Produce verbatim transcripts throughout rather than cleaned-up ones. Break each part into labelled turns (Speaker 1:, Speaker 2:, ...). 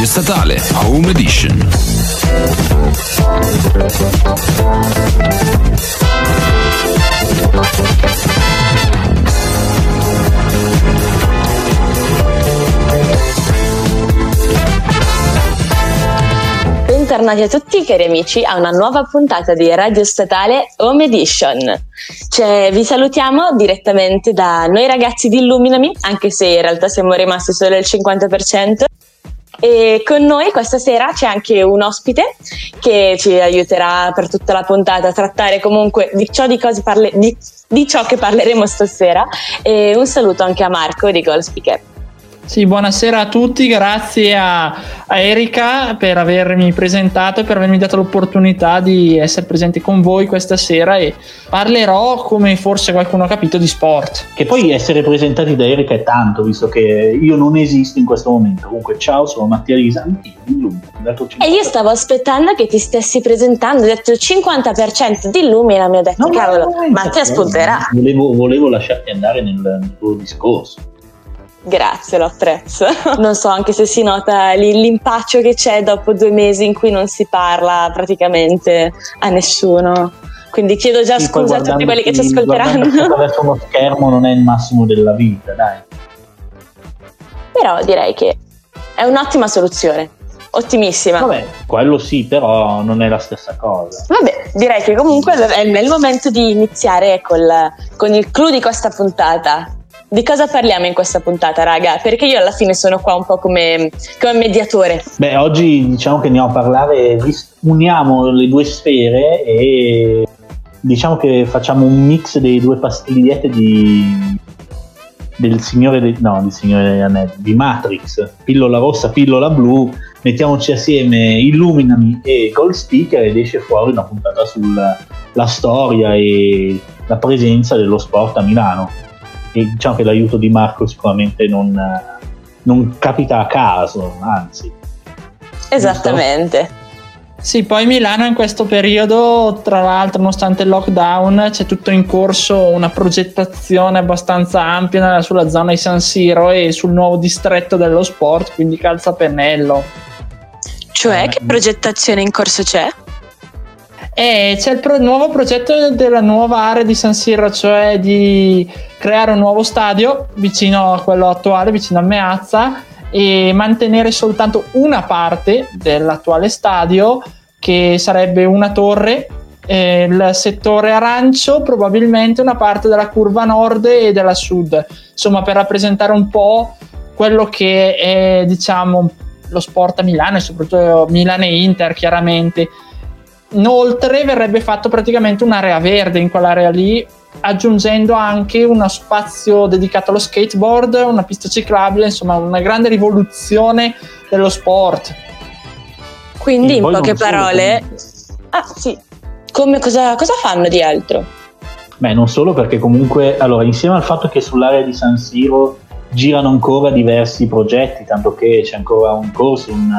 Speaker 1: Radio Statale Home Edition.
Speaker 2: Bentornati a tutti cari amici a una nuova puntata di Radio Statale Home Edition. Cioè, vi salutiamo direttamente da noi ragazzi di Illuminami, anche se in realtà siamo rimasti solo il cinquanta per cento. E con noi questa sera c'è anche un ospite che ci aiuterà per tutta la puntata a trattare comunque di ciò, di cose parle- di, di ciò che parleremo stasera. E un saluto anche a Marco di Goal Speaker.
Speaker 3: Sì, buonasera a tutti, grazie a, a Erika per avermi presentato e per avermi dato l'opportunità di essere presente con voi questa sera, e parlerò, come forse qualcuno ha capito, di sport.
Speaker 4: Che poi essere presentati da Erika è tanto, visto che io non esisto in questo momento. Comunque ciao, sono Mattia Risa
Speaker 2: e io stavo aspettando che ti stessi presentando, ho detto il cinquanta per cento di Illumina, mi ho detto no, cavolo, no, no, Mattia spunterà.
Speaker 4: Volevo, volevo lasciarti andare nel, nel tuo discorso.
Speaker 2: Grazie, lo apprezzo. Non so anche se si nota l'impaccio che c'è dopo due mesi in cui non si parla praticamente a nessuno. Quindi chiedo già
Speaker 4: sì,
Speaker 2: scusa a tutti quelli che ci ascolteranno.
Speaker 4: Attraverso uno schermo non è il massimo della vita, dai.
Speaker 2: Però direi che è un'ottima soluzione. Ottimissima.
Speaker 4: Vabbè, quello sì, però non è la stessa cosa.
Speaker 2: Vabbè, direi che comunque è il momento di iniziare col, con il clou di questa puntata. Di cosa parliamo in questa puntata, raga? Perché io alla fine sono qua un po' come, come mediatore.
Speaker 4: Beh, oggi diciamo che andiamo a parlare, uniamo le due sfere e diciamo che facciamo un mix dei due pastigliette di del Signore dei, no, del Signore degli Anelli, di Matrix, pillola rossa, pillola blu, mettiamoci assieme Illuminami e Goal Speaker ed esce fuori una puntata sulla la storia e la presenza dello sport a Milano. E diciamo che l'aiuto di Marco sicuramente non, non capita a caso, anzi.
Speaker 2: Esattamente.
Speaker 3: Giusto? Sì, poi Milano in questo periodo, tra l'altro, nonostante il lockdown, c'è tutto in corso una progettazione abbastanza ampia sulla zona di San Siro e sul nuovo distretto dello sport, quindi calcio a pennello.
Speaker 2: Cioè, che progettazione in corso c'è?
Speaker 3: E c'è il pro- nuovo progetto della nuova area di San Siro, cioè di creare un nuovo stadio vicino a quello attuale, vicino a Meazza, e mantenere soltanto una parte dell'attuale stadio, che sarebbe una torre, eh, il settore arancio, probabilmente una parte della curva nord e della sud, insomma, per rappresentare un po' quello che è, diciamo, lo sport a Milano, e soprattutto Milan e Inter, chiaramente. Inoltre verrebbe fatto praticamente un'area verde in quell'area lì, aggiungendo anche uno spazio dedicato allo skateboard, una pista ciclabile, insomma una grande rivoluzione dello sport.
Speaker 2: Quindi in poche parole, ah sì, come cosa, cosa fanno di altro?
Speaker 4: Beh, non solo, perché comunque, allora, insieme al fatto che sull'area di San Siro girano ancora diversi progetti, tanto che c'è ancora un corso, un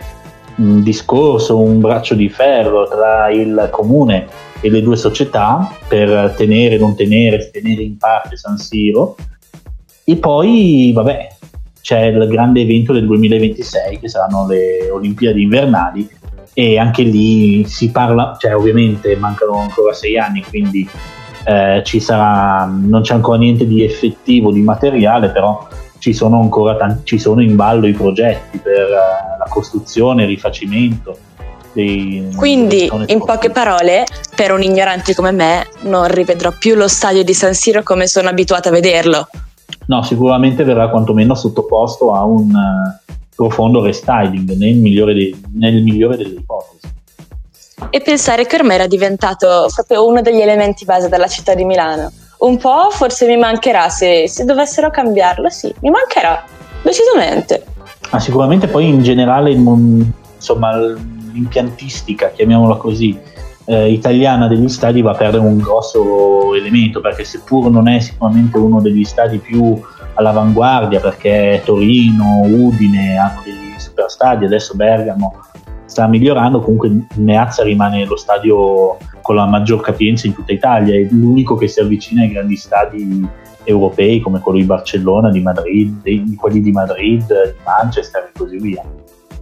Speaker 4: un discorso, un braccio di ferro tra il comune e le due società per tenere, non tenere, tenere in parte San Siro. E poi, vabbè, c'è il grande evento del duemilaventisei, che saranno le Olimpiadi invernali, e anche lì si parla, cioè ovviamente mancano ancora sei anni, quindi eh, ci sarà, non c'è ancora niente di effettivo, di materiale, però ci sono ancora tanti, ci sono in ballo i progetti per uh, la costruzione, il rifacimento dei,
Speaker 2: quindi in poche parole, per un ignorante come me, non rivedrò più lo stadio di San Siro come sono abituata a vederlo.
Speaker 4: No, sicuramente verrà quantomeno sottoposto a un uh, profondo restyling nel migliore, dei, nel migliore delle ipotesi.
Speaker 2: E pensare che ormai era diventato proprio uno degli elementi base della città di Milano. Un po' forse mi mancherà, se, se dovessero cambiarlo, sì, mi mancherà, decisamente.
Speaker 4: Ma sicuramente poi in generale, insomma, l'impiantistica, chiamiamola così, eh, italiana degli stadi va a perdere un grosso elemento, perché seppur non è sicuramente uno degli stadi più all'avanguardia, perché Torino, Udine hanno dei super stadi, adesso Bergamo sta migliorando, comunque Meazza rimane lo stadio con la maggior capienza in tutta Italia, è l'unico che si avvicina ai grandi stadi europei come quello di Barcellona, di Madrid, di quelli di Madrid, di Manchester e così via.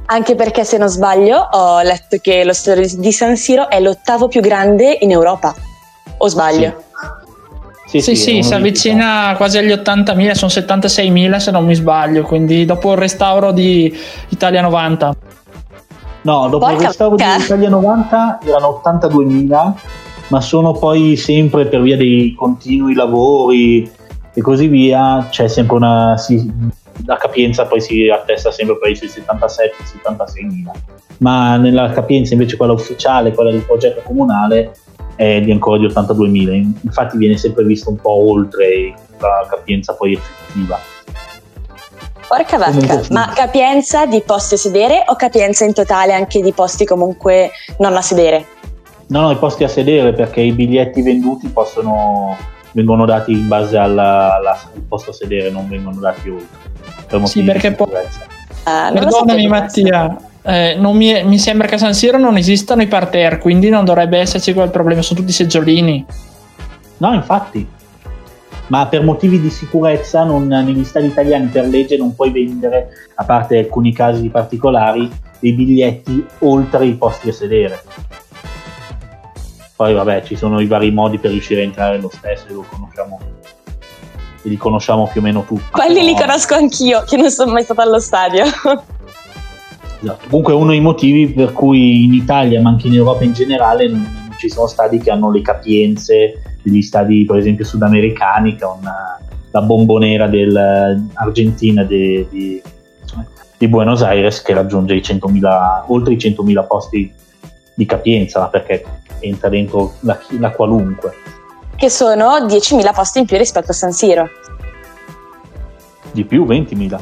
Speaker 2: Anche perché, se non sbaglio, ho letto che lo stadio di San Siro è l'ottavo più grande in Europa. O sbaglio?
Speaker 3: Sì, sì, sì, sì, si avvicina quasi agli ottantamila, sono settantaseimila se non mi sbaglio, quindi dopo il restauro di Italia novanta.
Speaker 4: No, dopo Porca il restauro di Italia novanta erano ottantaduemila, ma sono poi sempre, per via dei continui lavori e così via, c'è sempre una... Si, la capienza poi si attesta sempre per i settantasette settantaseimila, ma nella capienza invece quella ufficiale, quella del progetto comunale, è di ancora di ottantaduemila, infatti viene sempre visto un po' oltre la capienza poi effettiva.
Speaker 2: Porca vacca, ma capienza di posti a sedere o capienza in totale anche di posti comunque non a sedere?
Speaker 4: No, no, i posti a sedere, perché i biglietti venduti possono vengono dati in base alla, alla, al posto a sedere, non vengono dati oltre. Per
Speaker 3: sì, perché poi
Speaker 2: uh,
Speaker 3: perdonami Mattia, eh, non mi, mi sembra che a San Siro non esistano i parterre, quindi non dovrebbe esserci quel problema, sono tutti seggiolini.
Speaker 4: No, infatti, ma per motivi di sicurezza non, negli stadi italiani per legge non puoi vendere, a parte alcuni casi particolari, dei biglietti oltre i posti a sedere. Poi vabbè, ci sono i vari modi per riuscire a entrare lo stesso, e lo conosciamo, e li conosciamo più o meno tutti.
Speaker 2: Quelli però... li conosco anch'io, che non sono mai stata allo stadio.
Speaker 4: Esatto. Comunque è uno dei motivi per cui in Italia, ma anche in Europa in generale, non, non ci sono stadi che hanno le capienze degli stadi, per esempio sudamericani, che hanno la bombonera dell'Argentina di, di, di Buenos Aires, che raggiunge i centomila, oltre i centomila posti di capienza, perché entra dentro la, la qualunque.
Speaker 2: Che sono diecimila posti in più rispetto a San Siro.
Speaker 4: Di più, ventimila.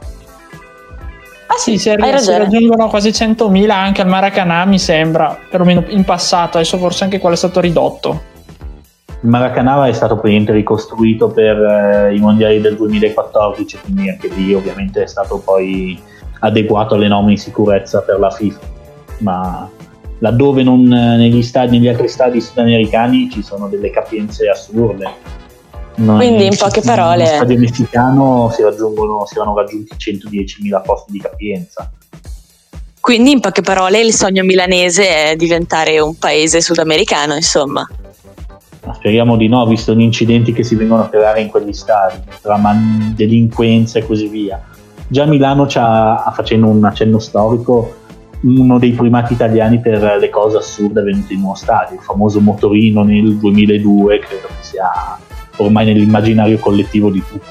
Speaker 2: Ah sì,
Speaker 3: sì,
Speaker 2: hai
Speaker 3: si raggiungono quasi centomila anche al Maracanã, mi sembra, perlomeno in passato, adesso forse anche quello è stato ridotto.
Speaker 4: Il Maracanã è stato praticamente ricostruito per eh, i mondiali del duemilaquattordici, quindi anche lì ovviamente è stato poi adeguato alle norme di sicurezza per la FIFA, ma laddove non negli stadi, negli altri stadi sudamericani ci sono delle capienze assurde.
Speaker 2: No, quindi in poche parole
Speaker 4: nello stadio messicano si raggiungono si vanno raggiunti centodiecimila posti di capienza.
Speaker 2: Quindi in poche parole il sogno milanese è diventare un paese sudamericano, insomma.
Speaker 4: Ma speriamo di no, visto gli incidenti che si vengono a creare in quegli stadi, tra man- delinquenza e così via. Già Milano c'ha, facendo un accenno storico, uno dei primati italiani per le cose assurde avvenute in uno stadio, il famoso motorino nel duemiladue, credo che sia ormai nell'immaginario collettivo di tutti.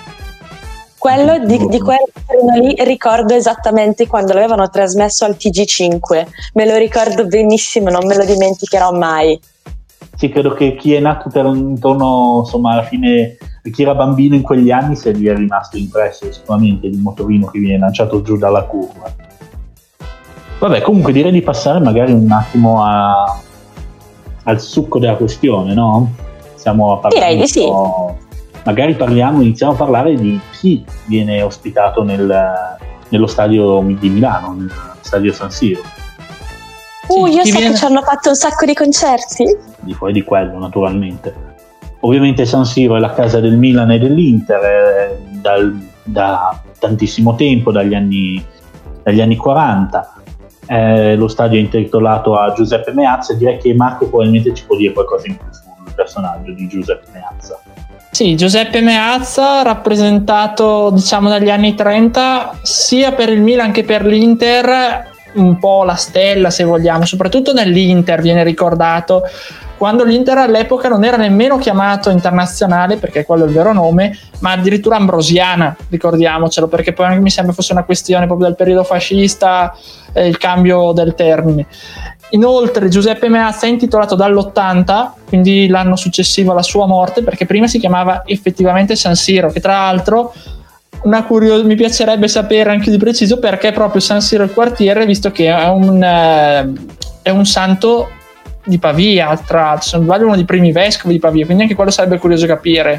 Speaker 2: Quello di, di quel motorino lì ricordo esattamente quando l'avevano trasmesso al T G cinque, me lo ricordo benissimo, non me lo dimenticherò mai.
Speaker 4: Sì, credo che chi è nato per intorno, insomma, alla fine, chi era bambino in quegli anni, se gli è rimasto impresso sicuramente il motorino che viene lanciato giù dalla curva. Vabbè, comunque direi di passare magari un attimo a, al succo della questione, no? Stiamo a parlare.
Speaker 2: Direi di sì.
Speaker 4: Magari parliamo, iniziamo a parlare di chi viene ospitato nel, nello stadio di Milano, nel stadio San Siro.
Speaker 2: Uh,
Speaker 3: sì,
Speaker 2: io so
Speaker 3: viene...
Speaker 2: che ci hanno fatto un sacco di concerti.
Speaker 4: Di fuori di quello, naturalmente. Ovviamente San Siro è la casa del Milan e dell'Inter eh, dal, da tantissimo tempo, dagli anni, dagli anni quaranta. Eh, lo stadio è intitolato a Giuseppe Meazza, e direi che Marco probabilmente ci può dire qualcosa in più sul personaggio di Giuseppe Meazza.
Speaker 3: Sì, Giuseppe Meazza, rappresentato diciamo dagli anni trenta sia per il Milan che per l'Inter, un po' la stella se vogliamo, soprattutto nell'Inter viene ricordato, quando l'Inter all'epoca non era nemmeno chiamato internazionale, perché quello è il vero nome, ma addirittura ambrosiana, ricordiamocelo, perché poi anche mi sembra fosse una questione proprio del periodo fascista, eh, il cambio del termine. Inoltre Giuseppe Meazza è intitolato dall'ottanta, quindi l'anno successivo alla sua morte, perché prima si chiamava effettivamente San Siro, che tra l'altro una curios- mi piacerebbe sapere anche di preciso perché proprio San Siro il quartiere, visto che è un, eh, è un santo di Pavia, tra l'altro, se non sbaglio uno dei primi vescovi di Pavia, quindi anche quello sarebbe curioso capire.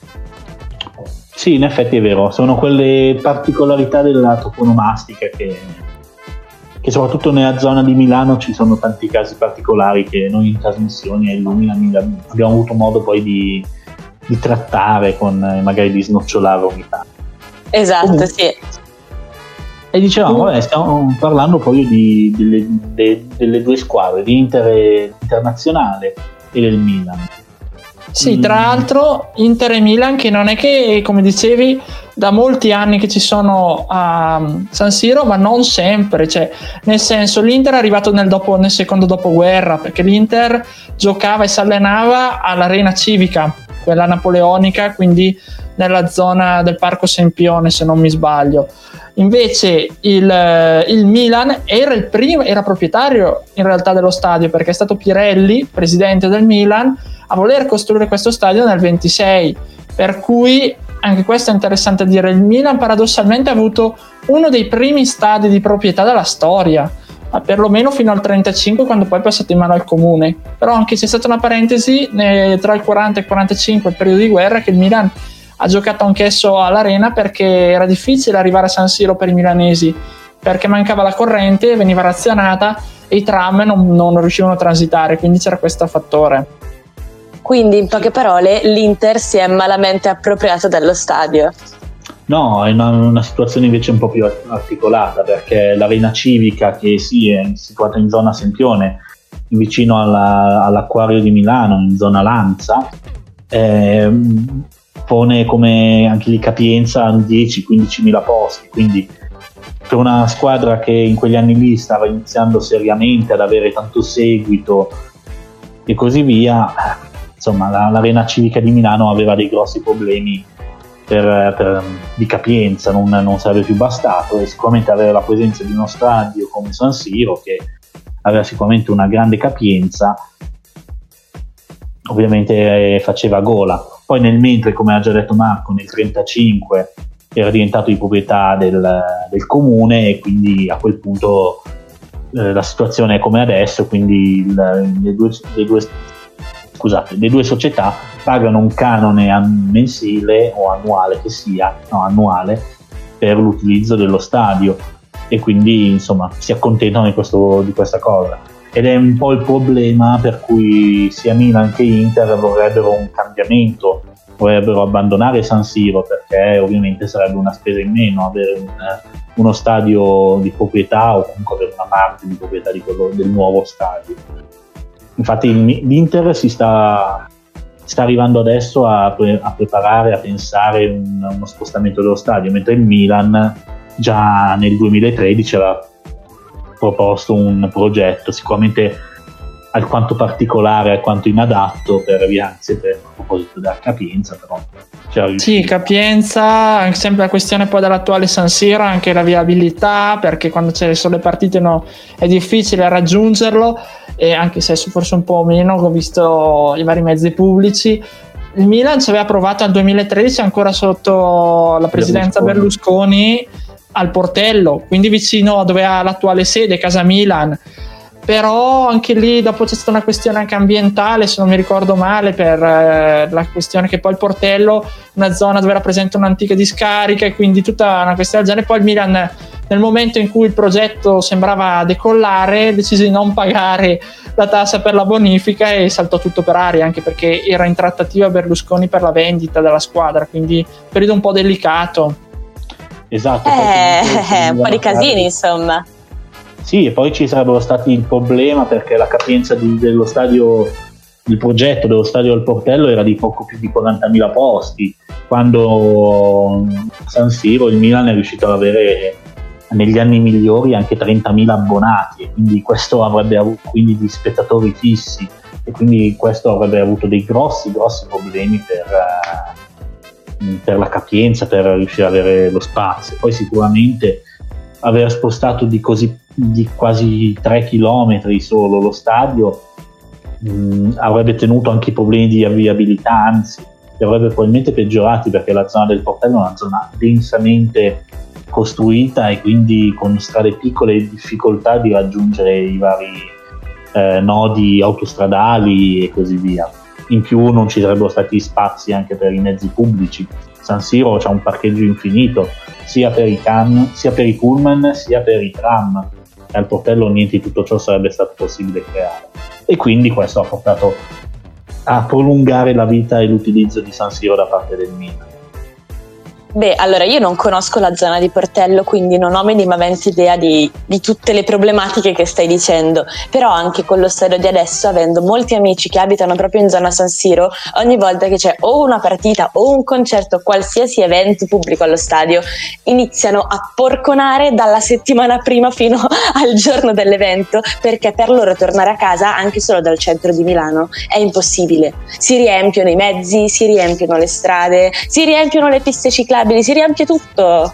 Speaker 4: Sì, in effetti è vero, sono quelle particolarità della toponomastica che, che soprattutto nella zona di Milano ci sono tanti casi particolari che noi in trasmissioni a Illuminami abbiamo avuto modo poi di, di trattare, con magari di snocciolare ogni tanto.
Speaker 2: Esatto,
Speaker 4: Comunque,
Speaker 2: sì.
Speaker 4: E dicevamo, vabbè, stiamo parlando poi di, delle, de, delle due squadre, di Inter Internazionale e del Milan.
Speaker 3: Sì, tra l'altro Inter e Milan che non è che, come dicevi, da molti anni che ci sono a San Siro, ma non sempre, cioè, nel senso, l'Inter è arrivato nel, dopo, nel secondo dopoguerra, perché l'Inter giocava e si allenava all'Arena Civica, quella napoleonica, quindi nella zona del Parco Sempione, se non mi sbaglio. Invece il, il Milan era il primo, era proprietario in realtà dello stadio, perché è stato Pirelli, presidente del Milan, a voler costruire questo stadio nel ventisei, per cui anche questo è interessante dire, il Milan paradossalmente ha avuto uno dei primi stadi di proprietà della storia, ma perlomeno fino al trentacinque, quando poi è passato in mano al comune. Però anche c'è stata una parentesi eh, tra il quaranta e il quarantacinque, il periodo di guerra, che il Milan ha giocato anch'esso all'Arena perché era difficile arrivare a San Siro per i milanesi, perché mancava la corrente, veniva razionata e i tram non, non riuscivano a transitare, quindi c'era questo fattore.
Speaker 2: Quindi, in poche parole, l'Inter si è malamente appropriato dello stadio.
Speaker 4: No, è una, una situazione invece un po' più articolata, perché l'Arena Civica, che sì è situata in zona Sempione, vicino alla, all'Acquario di Milano, in zona Lanza, eh, pone come anche lì capienza dieci quindici mila posti, quindi per una squadra che in quegli anni lì stava iniziando seriamente ad avere tanto seguito e così via, insomma la, l'Arena Civica di Milano aveva dei grossi problemi per, per, di capienza, non, non sarebbe più bastato, e sicuramente avere la presenza di uno stadio come San Siro, che aveva sicuramente una grande capienza, ovviamente eh, faceva gola. Poi nel mentre, come ha già detto Marco, nel trentacinque era diventato di proprietà del, del comune, e quindi a quel punto eh, la situazione è come adesso, quindi il, le, due, le, due, scusate, le due società pagano un canone mensile o annuale che sia, no annuale, per l'utilizzo dello stadio, e quindi insomma si accontentano di, questo, di questa cosa. Ed è un po' il problema per cui sia Milan che Inter vorrebbero un cambiamento, vorrebbero abbandonare San Siro, perché ovviamente sarebbe una spesa in meno avere un, uno stadio di proprietà, o comunque avere una parte di proprietà di quello, del nuovo stadio. Infatti l'Inter si sta, sta arrivando adesso a, pre, a preparare, a pensare un, uno spostamento dello stadio, mentre il Milan già nel duemilatredici aveva proposto un progetto sicuramente alquanto particolare, alquanto inadatto per Vianzi, per a proposito della capienza, però
Speaker 3: sì, capienza, anche sempre la questione poi dell'attuale San Siro, anche la viabilità, perché quando ci sono le partite no, è difficile raggiungerlo, e anche se forse un po' meno, ho visto i vari mezzi pubblici. Il Milan ci aveva provato nel duemilatredici, ancora sotto la presidenza Berlusconi, Berlusconi al Portello, quindi vicino a dove ha l'attuale sede, Casa Milan. Però anche lì dopo c'è stata una questione anche ambientale, se non mi ricordo male, per eh, la questione che poi il Portello, una zona dove era presente un'antica discarica, e quindi tutta una questione del genere. Poi il Milan, nel momento in cui il progetto sembrava decollare, decise di non pagare la tassa per la bonifica e saltò tutto per aria, anche perché era in trattativa Berlusconi per la vendita della squadra, quindi periodo un po' delicato.
Speaker 4: Esatto.
Speaker 2: Eh, eh, un po' di casini, insomma.
Speaker 4: Sì, e poi ci sarebbero stati il problema, perché la capienza di, dello stadio, il progetto dello stadio del Portello era di poco più di quarantamila posti, quando a San Siro il Milan è riuscito ad avere negli anni migliori anche trentamila abbonati, e quindi questo avrebbe avuto, quindi di spettatori fissi, e quindi questo avrebbe avuto dei grossi grossi problemi per, per la capienza, per riuscire ad avere lo spazio. Poi sicuramente aver spostato di così di quasi tre chilometri solo lo stadio mh, avrebbe tenuto anche i problemi di viabilità, anzi li avrebbe probabilmente peggiorati, perché la zona del Portello è una zona densamente costruita, e quindi con strade piccole e difficoltà di raggiungere i vari eh, nodi autostradali e così via. In più non ci sarebbero stati spazi anche per i mezzi pubblici. San Siro c'è un parcheggio infinito sia per i camion, sia per i pullman, sia per i tram, e al Portello niente di tutto ciò sarebbe stato possibile creare, e quindi questo ha portato a prolungare la vita e l'utilizzo di San Siro da parte del Milan.
Speaker 2: Beh, allora io non conosco la zona di Portello, quindi non ho minimamente idea di, di tutte le problematiche che stai dicendo, però anche con lo stadio di adesso, avendo molti amici che abitano proprio in zona San Siro, ogni volta che c'è o una partita o un concerto, qualsiasi evento pubblico allo stadio, iniziano a porconare dalla settimana prima fino al giorno dell'evento, perché per loro tornare a casa anche solo dal centro di Milano è impossibile. Si riempiono i mezzi, si riempiono le strade, si riempiono le piste ciclabili, si riempie tutto.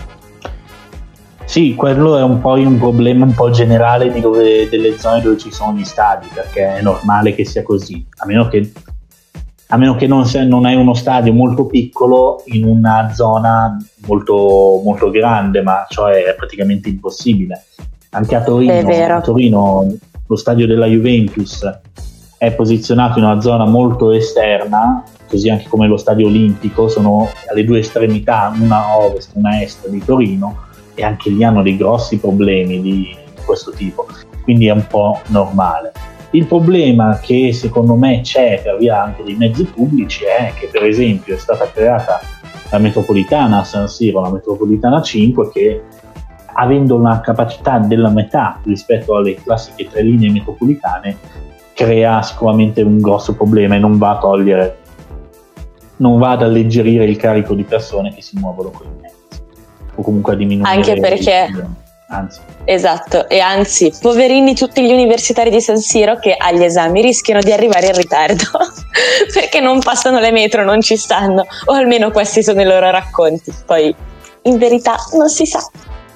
Speaker 4: Sì, quello è un po' un problema un po' generale di dove, delle zone dove ci sono gli stadi, perché è normale che sia così, a meno che, a meno che non, sia, non hai uno stadio molto piccolo in una zona molto, molto grande, ma cioè è praticamente impossibile. Anche a Torino, a Torino lo stadio della Juventus è posizionato in una zona molto esterna, così anche come lo stadio olimpico, sono alle due estremità, una a ovest, una a est di Torino, e anche lì hanno dei grossi problemi di questo tipo, quindi è un po' normale. Il problema che secondo me c'è per via anche dei mezzi pubblici è che, per esempio, è stata creata la metropolitana a San Siro, la metropolitana cinque, che avendo una capacità della metà rispetto alle classiche tre linee metropolitane crea sicuramente un grosso problema e non va a togliere non va ad alleggerire il carico di persone che si muovono con i mezzi, o comunque a diminuire.
Speaker 2: Anche perché,
Speaker 4: il... anzi.
Speaker 2: Esatto, e anzi, poverini tutti gli universitari di San Siro che agli esami rischiano di arrivare in ritardo perché non passano le metro, non ci stanno, o almeno questi sono i loro racconti. Poi, in verità, non si sa.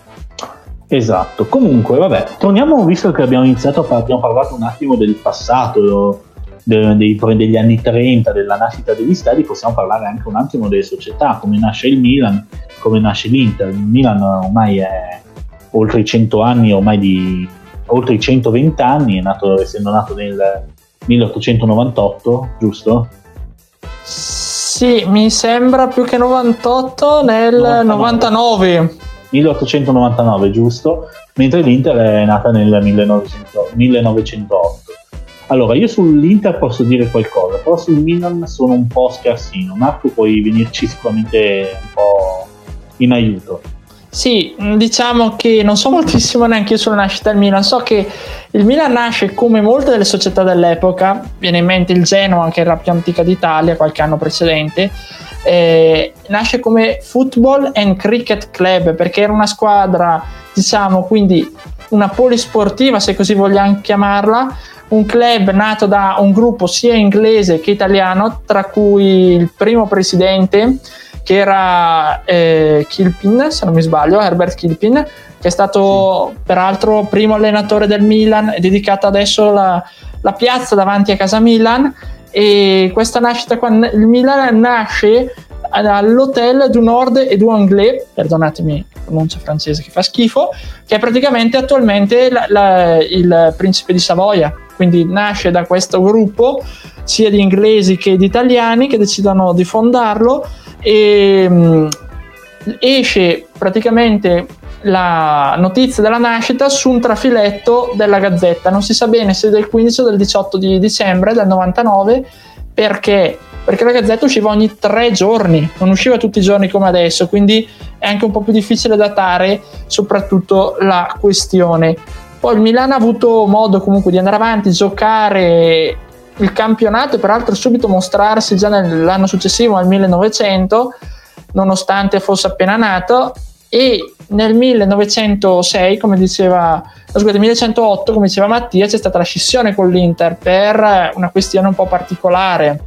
Speaker 4: Esatto. Comunque, vabbè, torniamo, visto che abbiamo iniziato, abbiamo parlato un attimo del passato, Dei, degli anni trenta, della nascita degli stadi, possiamo parlare anche un attimo delle società, come nasce il Milan, come nasce l'Inter. Il Milan ormai è oltre i cento anni, ormai di oltre i centoventi anni, è nato, essendo nato nel milleottocentonovantotto, giusto?
Speaker 3: Sì, mi sembra più che novantotto, nel novantanove. novantanove.
Speaker 4: milleottocentonovantanove, giusto? Mentre l'Inter è nata nel millenovecento, millenovecentotto. Allora, io sull'Inter posso dire qualcosa, però sul Milan sono un po' scarsino. Marco, puoi venirci sicuramente un po' in aiuto.
Speaker 3: Sì, diciamo che non so moltissimo neanche io sulla nascita del Milan. So che il Milan nasce come molte delle società dell'epoca, viene in mente il Genoa, che era la più antica d'Italia, qualche anno precedente. Eh, nasce come Football and Cricket Club, perché era una squadra, diciamo, quindi una polisportiva, se così vogliamo chiamarla, un club nato da un gruppo sia inglese che italiano, tra cui il primo presidente, che era eh, Kilpin, se non mi sbaglio, Herbert Kilpin, che è stato sì. peraltro primo allenatore del Milan, è dedicata adesso la, la piazza davanti a casa Milan. E questa nascita qua, il Milan nasce all'Hôtel du Nord et du Anglais, perdonatemi la pronuncia francese che fa schifo, che è praticamente attualmente la, la, il principe di Savoia. Quindi nasce da questo gruppo sia di inglesi che di italiani che decidono di fondarlo, e mh, esce praticamente la notizia della nascita su un trafiletto della Gazzetta. Non si sa bene se del quindici o del diciotto di dicembre del novantanove, perché perché la Gazzetta usciva ogni tre giorni, non usciva tutti i giorni come adesso, quindi è anche un po' più difficile datare soprattutto la questione. Poi il Milan ha avuto modo comunque di andare avanti, giocare il campionato e peraltro subito mostrarsi già nell'anno successivo, nel millenovecento, nonostante fosse appena nato, e nel millenovecentosei, come diceva, scusate, millecentootto, come diceva Mattia, c'è stata la scissione con l'Inter per una questione un po' particolare.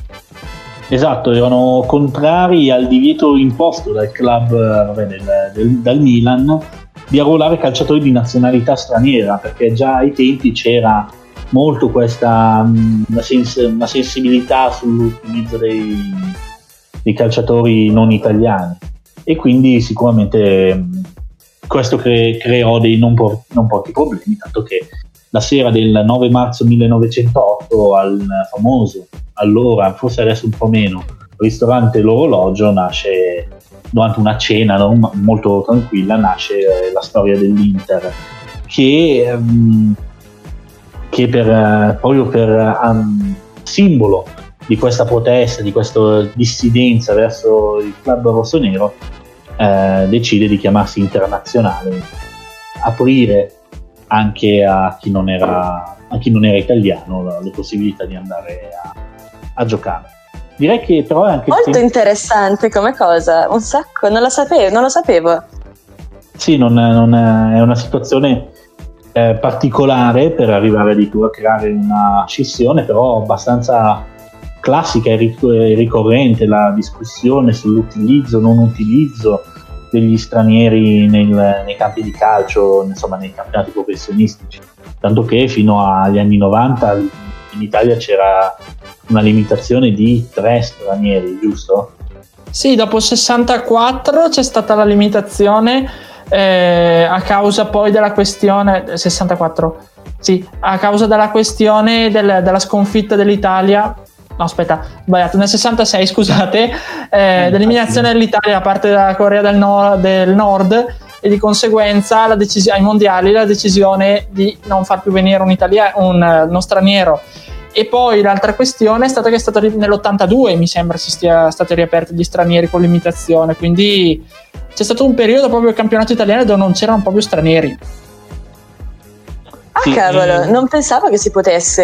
Speaker 4: Esatto, erano contrari al divieto imposto dal club, vabbè, del, del, dal Milan, di arruolare calciatori di nazionalità straniera, perché già ai tempi c'era molto questa una, sens- una sensibilità sull'utilizzo dei, dei calciatori non italiani, e quindi sicuramente questo cre- creò dei non, po- non pochi problemi, tanto che la sera del nove marzo millenovecentootto al famoso, allora forse adesso un po' meno, ristorante L'Orologio nasce, durante una cena non, molto tranquilla, nasce eh, la storia dell'Inter, che, ehm, che per, eh, proprio per um, simbolo di questa protesta, di questa dissidenza verso il club rossonero, eh, decide di chiamarsi Internazionale, aprire anche a chi non era, a chi non era italiano la, le possibilità di andare a, a giocare. Direi che però è anche
Speaker 2: molto interessante come cosa, un sacco, non lo sapevo, non lo sapevo.
Speaker 4: Sì, non, non è, è una situazione eh, particolare per arrivare addirittura a creare una scissione, però abbastanza classica e ric- ricorrente la discussione sull'utilizzo o non utilizzo degli stranieri nel, nei campi di calcio, insomma nei campionati professionistici, tanto che fino agli anni novanta in Italia c'era una limitazione di tre stranieri, giusto?
Speaker 3: Sì, dopo il sessantaquattro c'è stata la limitazione eh, a causa poi della questione sessantaquattro, sì, a causa della questione del, della sconfitta dell'Italia. No, aspetta, sbagliato, nel sessantasei, scusate, eh, dell'eliminazione dell'Italia da parte della Corea del, no- del Nord, e di conseguenza la decisi- ai mondiali la decisione di non far più venire un, italia- un, uno straniero. E poi l'altra questione è stata che è stato nell'ottantadue, mi sembra, si sia stati riaperti gli stranieri con limitazione, quindi c'è stato un periodo proprio il campionato italiano dove non c'erano proprio stranieri.
Speaker 2: Ah, sì, cavolo, eh... non pensavo che si potesse.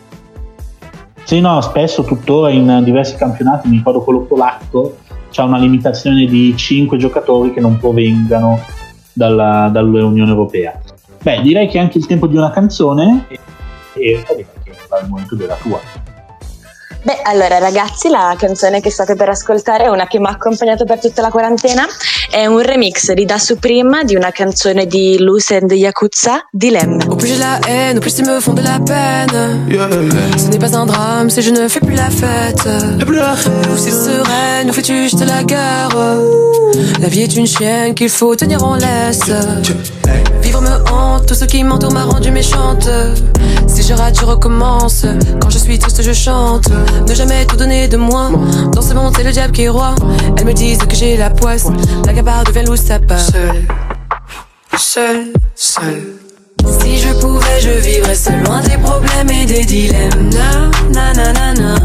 Speaker 4: Sì, no, spesso tuttora in diversi campionati, mi ricordo quello polacco, c'è una limitazione di cinque giocatori che non provengano dalla, dall'Unione Europea. Beh, direi che è anche il tempo di una canzone e, e direi che va il momento della tua.
Speaker 2: Beh, allora ragazzi, la canzone che state per ascoltare è una che mi ha accompagnato per tutta la quarantena, è un remix di Da Supreme di una canzone di Loose and Yakuza, Dilemme.
Speaker 5: Au plus j'ai la haine, au plus ils me font de la peine. Yeah. Ce n'est pas un drame si je ne fais plus la fête. Plus c'est sereine, nous fais-tu juste la guerre. La vie est une chienne qu'il faut tenir en laisse. Vivre me hante, tout ce qui m'entoure m'a rendu méchante. Si je rate, je recommence. Quand je suis triste, je chante. Ne jamais tout donner de moi. Dans ce monde, c'est le diable qui est roi. Elles me disent que j'ai la poisse. La gabarre devient loup, ça part. Seul, seul, seul. Si je pouvais, je vivrais seul, loin des problèmes et des dilemmes. Na, na, na, na, na.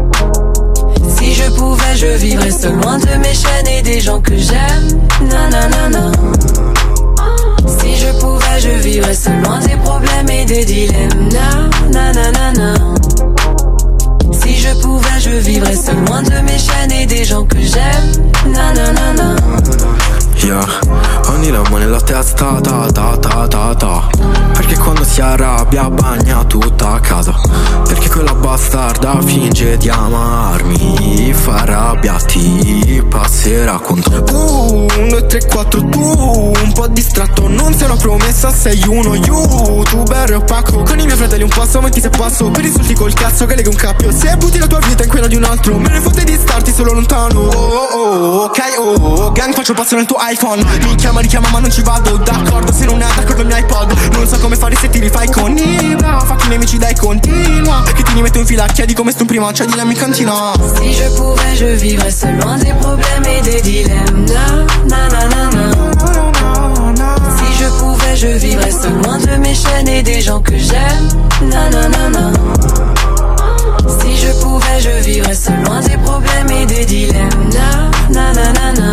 Speaker 5: Si je pouvais, je vivrais seul, loin de mes chaînes et des gens que j'aime. Na, na, na, na. Si je pouvais, je vivrais seul, loin des problèmes et des dilemmes. Na, na, na, na, na. Si je pouvais, je vivrais seul, loin de mes chaînes et des gens que j'aime. Na, na, na, na.
Speaker 6: Yeah, ogni lampo nella testa, ta ta ta ta ta. Perché quando si arrabbia bagna tutta casa. Perché quella bastarda finge di amarmi, fa arrabbiati, passerà con te.
Speaker 7: Uh, un, due, tre, quattro, tu un po' distratto, non sei una promessa, sei uno youtuber opaco. Con i miei fratelli un passo avanti se passo, per insulti col cazzo che lega un cappio. Se butti la tua vita in quella di un altro, me ne fotte di starti solo lontano. Oh oh oh, ok oh, gang faccio passo nel tuo iPhone. Mi chiama, richiama ma non ci vado d'accordo. Se non è d'accordo il mio iPod, non so come fare se ti rifai con Ibra. Facchi i nemici dai continua, che ti rimetto in fila, chiedi come sto in prima, c'è di la mia cantina.
Speaker 5: Si je pouvais, je vivrais seul, loin des problèmes et des dilemmes. Na, na, na, na, na. Si je pouvais, je vivrais seul, loin de mes chaînes et des gens que j'aime. Na, na, na, na. Si je pouvais, je vivrais seul, loin des problèmes et des dilemmes. Na, na, na, na, na.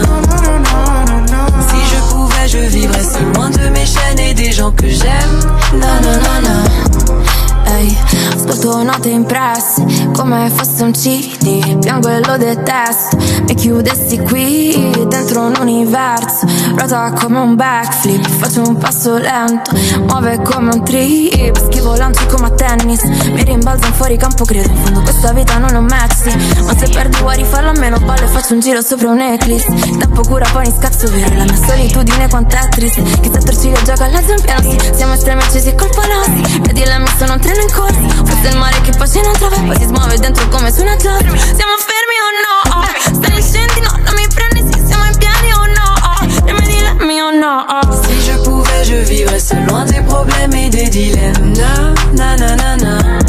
Speaker 5: Si je pouvais, je vivrais seul, loin de mes chaînes et des gens que j'aime. Na, na, na, na.
Speaker 8: Ehi, ascolto note impresse come fosse un C D, piango e lo detesto. Mi chiudessi qui dentro un universo, ruota come un backflip, faccio un passo lento, muove come un trip, schivo lanci come a tennis, mi rimbalzo fuori campo, credo in fondo questa vita non è un maxi, ma se perdi vuoi rifarlo almeno ballo e faccio un giro sopra un eclipse. Tempo cura poi mi scazzo vero, la mia solitudine quant'è triste, chi sa torcire gioca alla zampiano, sì, siamo estremi accesi e colpa nostra, vedi la mia sono un treno in corsa, forse il mare che poi non trova, poi si smuove dentro come su una giostra. Siamo fermi o no? Oh, stai scendi, no, non mi prendi, se siamo in piedi o no? Oh, dimmi dilemme o no? Oh.
Speaker 5: Si je pouvais, je vivrais seul, loin des problèmes et des dilemmes. Na, na, na, na, na.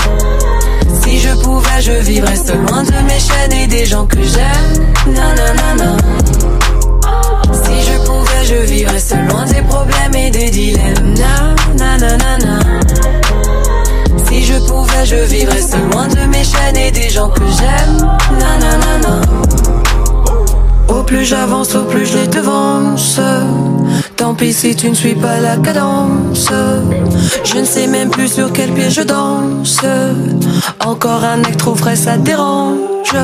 Speaker 5: Si je pouvais, je vivrais seul, loin de mes chaînes et des gens que j'aime. Na, na, na, na. Si je pouvais, je vivrais seul, loin des problèmes et des dilemmes. Na, na, na, na, na. Si je pouvais, je vivrais seul, loin de mes chaînes et des gens que j'aime. Nanana. Au plus j'avance, au plus je les devance. Tant pis si tu ne suis pas la cadence. Je ne sais même plus sur quel pied je danse. Encore un mec trop frais, ça te dérange.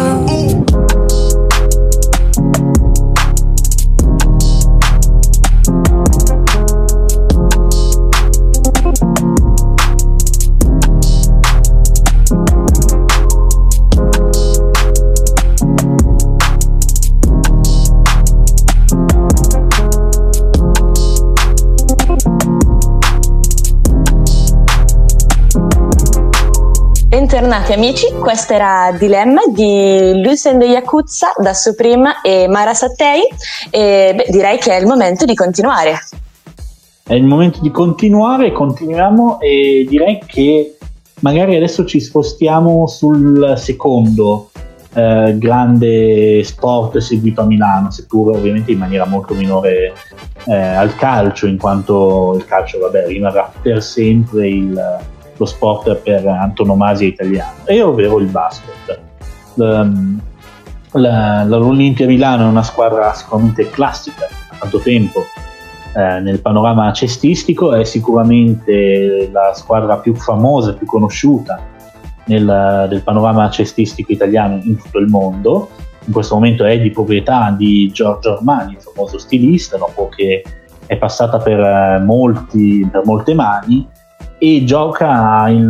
Speaker 2: Bentornati amici, questo era Dilemma di Lucen Yakuza da Supreme e Mara Sattei e beh, direi che è il momento di continuare.
Speaker 4: È il momento di continuare, continuiamo e direi che magari adesso ci spostiamo sul secondo eh, grande sport seguito a Milano, seppur ovviamente in maniera molto minore eh, al calcio, in quanto il calcio vabbè, rimarrà per sempre il lo sport per antonomasia italiano, e ovvero il basket. Um, la, l'Olimpia Milano è una squadra sicuramente classica da tanto tempo eh, nel panorama cestistico, è sicuramente la squadra più famosa, più conosciuta nel, del panorama cestistico italiano in tutto il mondo. In questo momento è di proprietà di Giorgio Armani, il famoso stilista, dopo che è passata per, molti, per molte mani, e gioca il,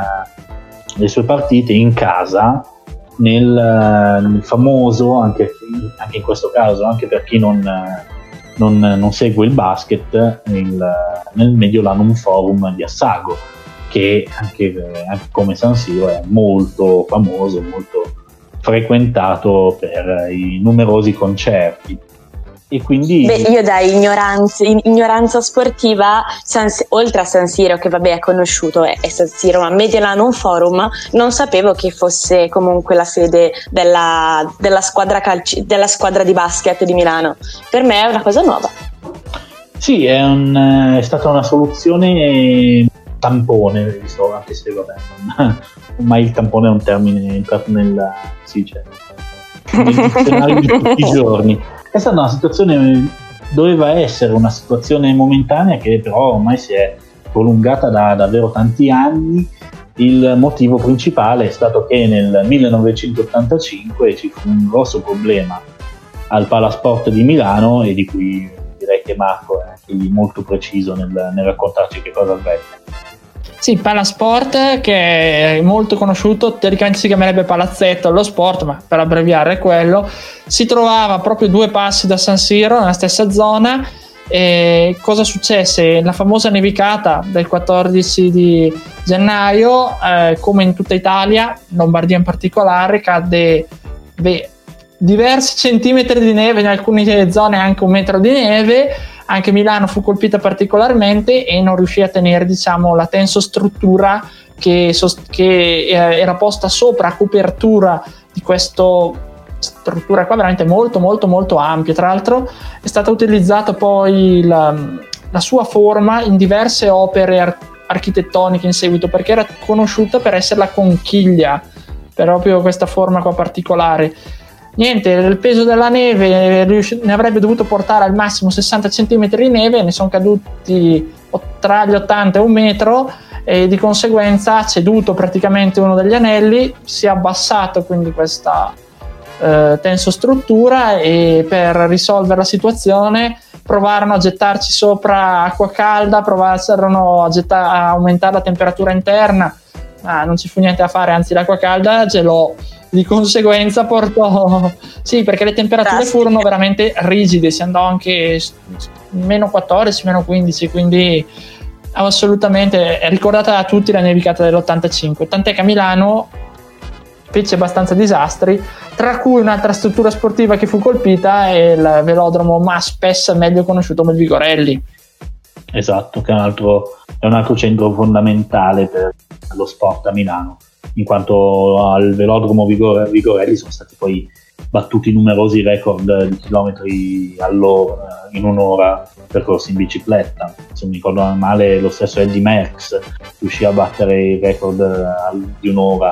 Speaker 4: le sue partite in casa nel, nel famoso, anche, anche in questo caso, anche per chi non, non, non segue il basket, il, nel Mediolanum Forum di Assago, che anche, anche come San Siro è molto famoso, molto frequentato per i numerosi concerti. E quindi
Speaker 2: Beh, io da ignoranza, ignoranza sportiva, San, oltre a San Siro, che vabbè è conosciuto, è, è San Siro, ma Mediolanum Forum, non sapevo che fosse comunque la sede della, della, squadra calci, della squadra di basket di Milano. Per me è una cosa nuova. Sì, è, un, è stata una soluzione tampone, visto, anche se vabbè, non, ormai il tampone è un termine entrato nel, sì, cioè, nel dizionario di tutti i giorni. È stata una situazione, doveva essere una situazione momentanea che però ormai si è prolungata da davvero tanti anni. Il motivo principale è stato che nel millenovecentottantacinque ci fu un grosso problema al Palasport di Milano, e di cui direi che Marco è anche molto preciso nel, nel raccontarci che cosa avvenne.
Speaker 3: Sì, Palasport, che è molto conosciuto, teoricamente si chiamerebbe Palazzetto allo sport, ma per abbreviare è quello, si trovava proprio due passi da San Siro, nella stessa zona. E cosa successe? La famosa nevicata del quattordici di gennaio, eh, come in tutta Italia, Lombardia in particolare, cadde beh, diversi centimetri di neve, in alcune zone anche un metro di neve. Anche Milano fu colpita particolarmente e non riuscì a tenere, diciamo, la tensostruttura che, sost- che era posta sopra a copertura di questa struttura qua veramente molto molto molto ampia. Tra l'altro è stata utilizzata poi la, la sua forma in diverse opere ar- architettoniche in seguito, perché era conosciuta per essere la conchiglia, per proprio questa forma qua particolare. Niente, il peso della neve ne avrebbe dovuto portare al massimo sessanta centimetri di neve, ne sono caduti tra gli ottanta e un metro, e di conseguenza ha ceduto praticamente uno degli anelli, si è abbassato quindi questa eh, tensostruttura, e per risolvere la situazione provarono a gettarci sopra acqua calda, provarono a, getta- a aumentare la temperatura interna, ma non ci fu niente da fare, anzi l'acqua calda gelò. Di conseguenza portò, sì, perché le temperature Grazie. furono veramente rigide, si andò anche meno quattordici, meno quindici, quindi assolutamente è ricordata da tutti la nevicata dell'ottantacinque, tant'è che a Milano fece abbastanza disastri, tra cui un'altra struttura sportiva che fu colpita è il velodromo Maspes, meglio conosciuto come Vigorelli.
Speaker 4: Esatto, che è un altro, è un altro centro fondamentale per lo sport a Milano, in quanto al velodromo Vigore, Vigorelli sono stati poi battuti numerosi record di chilometri all'ora, in un'ora percorsi in bicicletta. Se mi ricordo male, lo stesso Eddy Merckx riuscì a battere il record di un'ora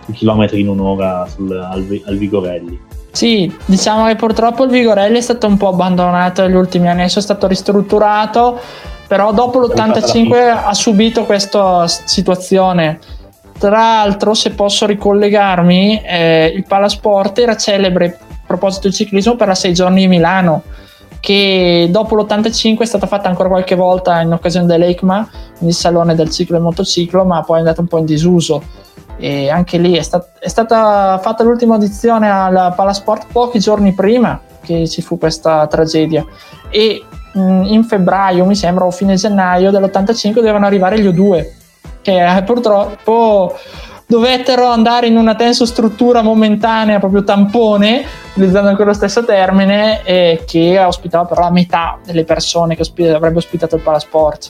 Speaker 4: i chilometri in un'ora sul, al, al Vigorelli.
Speaker 3: Sì, diciamo che purtroppo il Vigorelli è stato un po' abbandonato negli ultimi anni, adesso è stato ristrutturato, però dopo l'ottantacinque ha subito questa situazione. Tra l'altro, se posso ricollegarmi, eh, il Palasport era celebre, a proposito del ciclismo, per la sei giorni di Milano, che dopo l'ottantacinque è stata fatta ancora qualche volta in occasione dell'EICMA, il salone del ciclo e del motociclo, ma poi è andata un po' in disuso. E anche lì è, stat- è stata fatta l'ultima audizione al Palasport pochi giorni prima che ci fu questa tragedia, e mh, in febbraio, mi sembra, o fine gennaio dell'ottantacinque dovevano arrivare gli O due, che eh, purtroppo dovettero andare in una tensostruttura momentanea, proprio tampone, utilizzando ancora lo stesso termine, eh, che ospitava però la metà delle persone che osp- avrebbe ospitato il Palasport.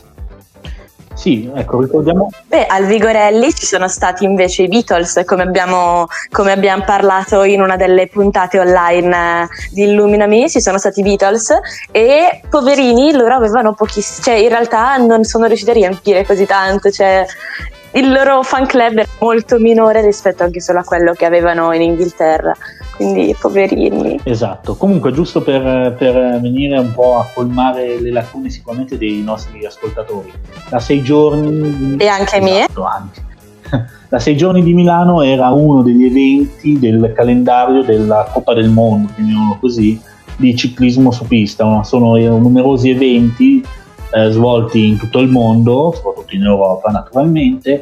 Speaker 4: Sì, ecco, ricordiamo.
Speaker 2: Beh, al Vigorelli ci sono stati invece i Beatles, come abbiamo, come abbiamo parlato in una delle puntate online eh, di Illuminami, ci sono stati i Beatles, e poverini, loro avevano pochissimi, cioè in realtà non sono riusciti a riempire così tanto, cioè il loro fan club è molto minore rispetto anche solo a quello che avevano in Inghilterra, quindi poverini.
Speaker 4: Esatto, comunque giusto per, per venire un po' a colmare le lacune sicuramente dei nostri ascoltatori, la sei giorni
Speaker 2: e anche
Speaker 4: esatto,
Speaker 2: mie
Speaker 4: anche. La sei giorni di Milano era uno degli eventi del calendario della Coppa del Mondo, chiamiamolo così, di ciclismo su pista. Sono numerosi eventi eh, svolti in tutto il mondo, soprattutto in Europa naturalmente,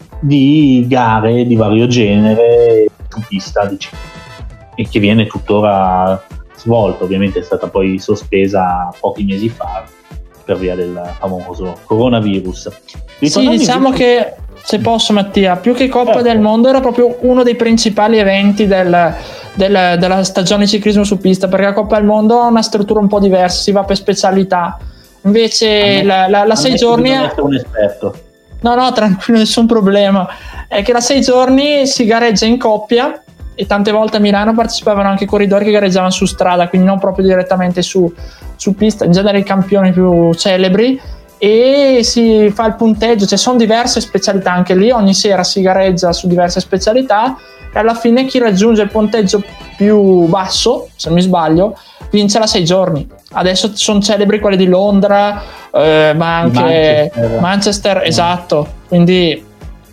Speaker 4: di gare di vario genere su pista di ciclismo, e che viene tuttora svolto. Ovviamente è stata poi sospesa pochi mesi fa per via del famoso coronavirus.
Speaker 3: Sì, diciamo che, se posso Mattia, più che Coppa
Speaker 4: certo.
Speaker 3: del Mondo era proprio uno dei principali eventi del, del, della stagione ciclismo su pista, perché la Coppa del Mondo ha una struttura un po' diversa, si va per specialità, invece
Speaker 4: me,
Speaker 3: la, la, la sei giorni
Speaker 4: non essere un esperto.
Speaker 3: No no, tranquillo, nessun problema, è che la sei giorni si gareggia in coppia, e tante volte a Milano partecipavano anche corridori che gareggiavano su strada, quindi non proprio direttamente su, su pista, in genere i campioni più celebri, e si fa il punteggio, cioè sono diverse specialità anche lì, ogni sera si gareggia su diverse specialità, e alla fine chi raggiunge il punteggio più basso, se non mi sbaglio, vince la sei giorni. Adesso sono celebri quelli di Londra, eh, ma anche Manchester, Manchester mm. esatto, quindi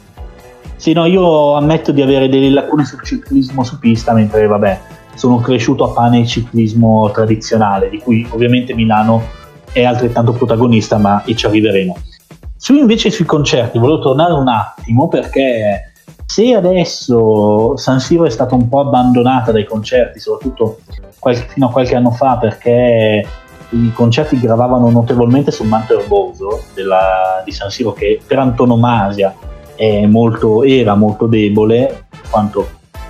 Speaker 4: sì, no, io ammetto di avere delle lacune sul ciclismo su pista, mentre vabbè, sono cresciuto a pane il ciclismo tradizionale, di cui ovviamente Milano è altrettanto protagonista, ma e ci arriveremo. Su invece sui concerti volevo tornare un attimo, perché se adesso San Siro è stata un po' abbandonata dai concerti, soprattutto qualche, fino a qualche anno fa, perché i concerti gravavano notevolmente sul manto erboso della, di San Siro, che per antonomasia è molto, era molto debole, quanto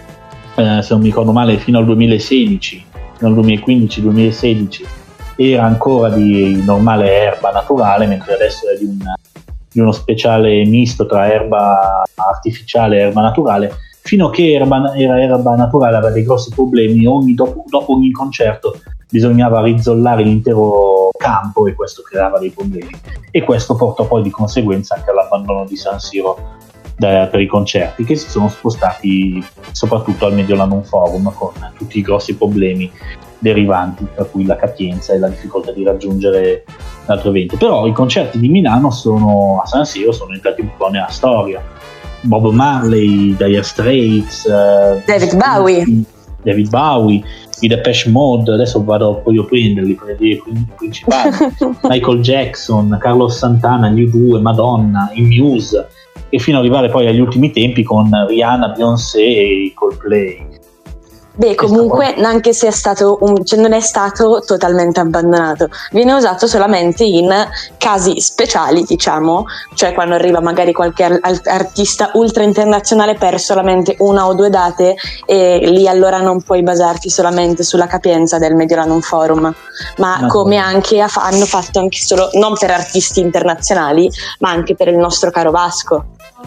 Speaker 4: eh, se non mi ricordo male fino al duemilasedici, fino al duemilaquindici duemilasedici era ancora di normale erba naturale, mentre adesso è di, un, di uno speciale misto tra erba artificiale e erba naturale. Fino a che erba, era erba naturale aveva dei grossi problemi, ogni, dopo, dopo ogni concerto bisognava rizollare l'intero campo, e questo creava dei problemi, e questo portò poi di conseguenza anche all'abbandono di San Siro da, per i concerti, che si sono spostati soprattutto al Mediolanum Forum, con tutti i grossi problemi derivanti, tra cui la capienza e la difficoltà di raggiungere l'altro evento. Però i concerti di Milano sono, a San Siro sono entrati un po' nella storia. Bob Marley, Dire Straits, uh,
Speaker 2: David Bowie
Speaker 4: David Bowie, i Depeche Mode, adesso vado poi a prenderli per i principali, Michael Jackson, Carlos Santana, gli U due, Madonna, i Muse, e fino ad arrivare poi agli ultimi tempi con Rihanna, Beyoncé e i Coldplay.
Speaker 2: Beh, comunque, anche se è stato un, cioè non è stato totalmente abbandonato, viene usato solamente in casi speciali, diciamo, cioè quando arriva magari qualche ar- artista ultra internazionale per solamente una o due date, e lì allora non puoi basarti solamente sulla capienza del Mediolanum Forum, ma no, come anche ha, hanno fatto anche solo, non per artisti internazionali, ma anche per il nostro caro Vasco.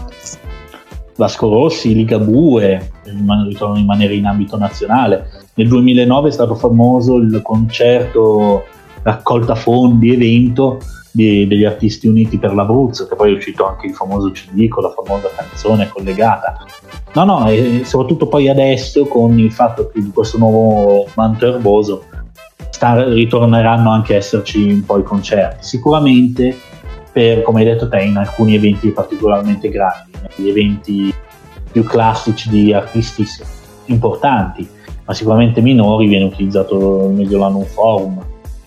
Speaker 4: Vasco Rossi, Ligabue ritornano a rimanere in ambito nazionale. Nel duemilanove è stato famoso il concerto raccolta fondi evento di, degli Artisti Uniti per l'Abruzzo, che poi è uscito anche il famoso C D con la famosa canzone collegata. No, no, e soprattutto poi adesso con il fatto che di questo nuovo manto erboso sta, ritorneranno anche a esserci un po' i concerti. Sicuramente per, come hai detto te, in alcuni eventi particolarmente grandi, negli eventi più classici di artisti importanti, ma sicuramente minori, viene utilizzato il Mediolanum Forum.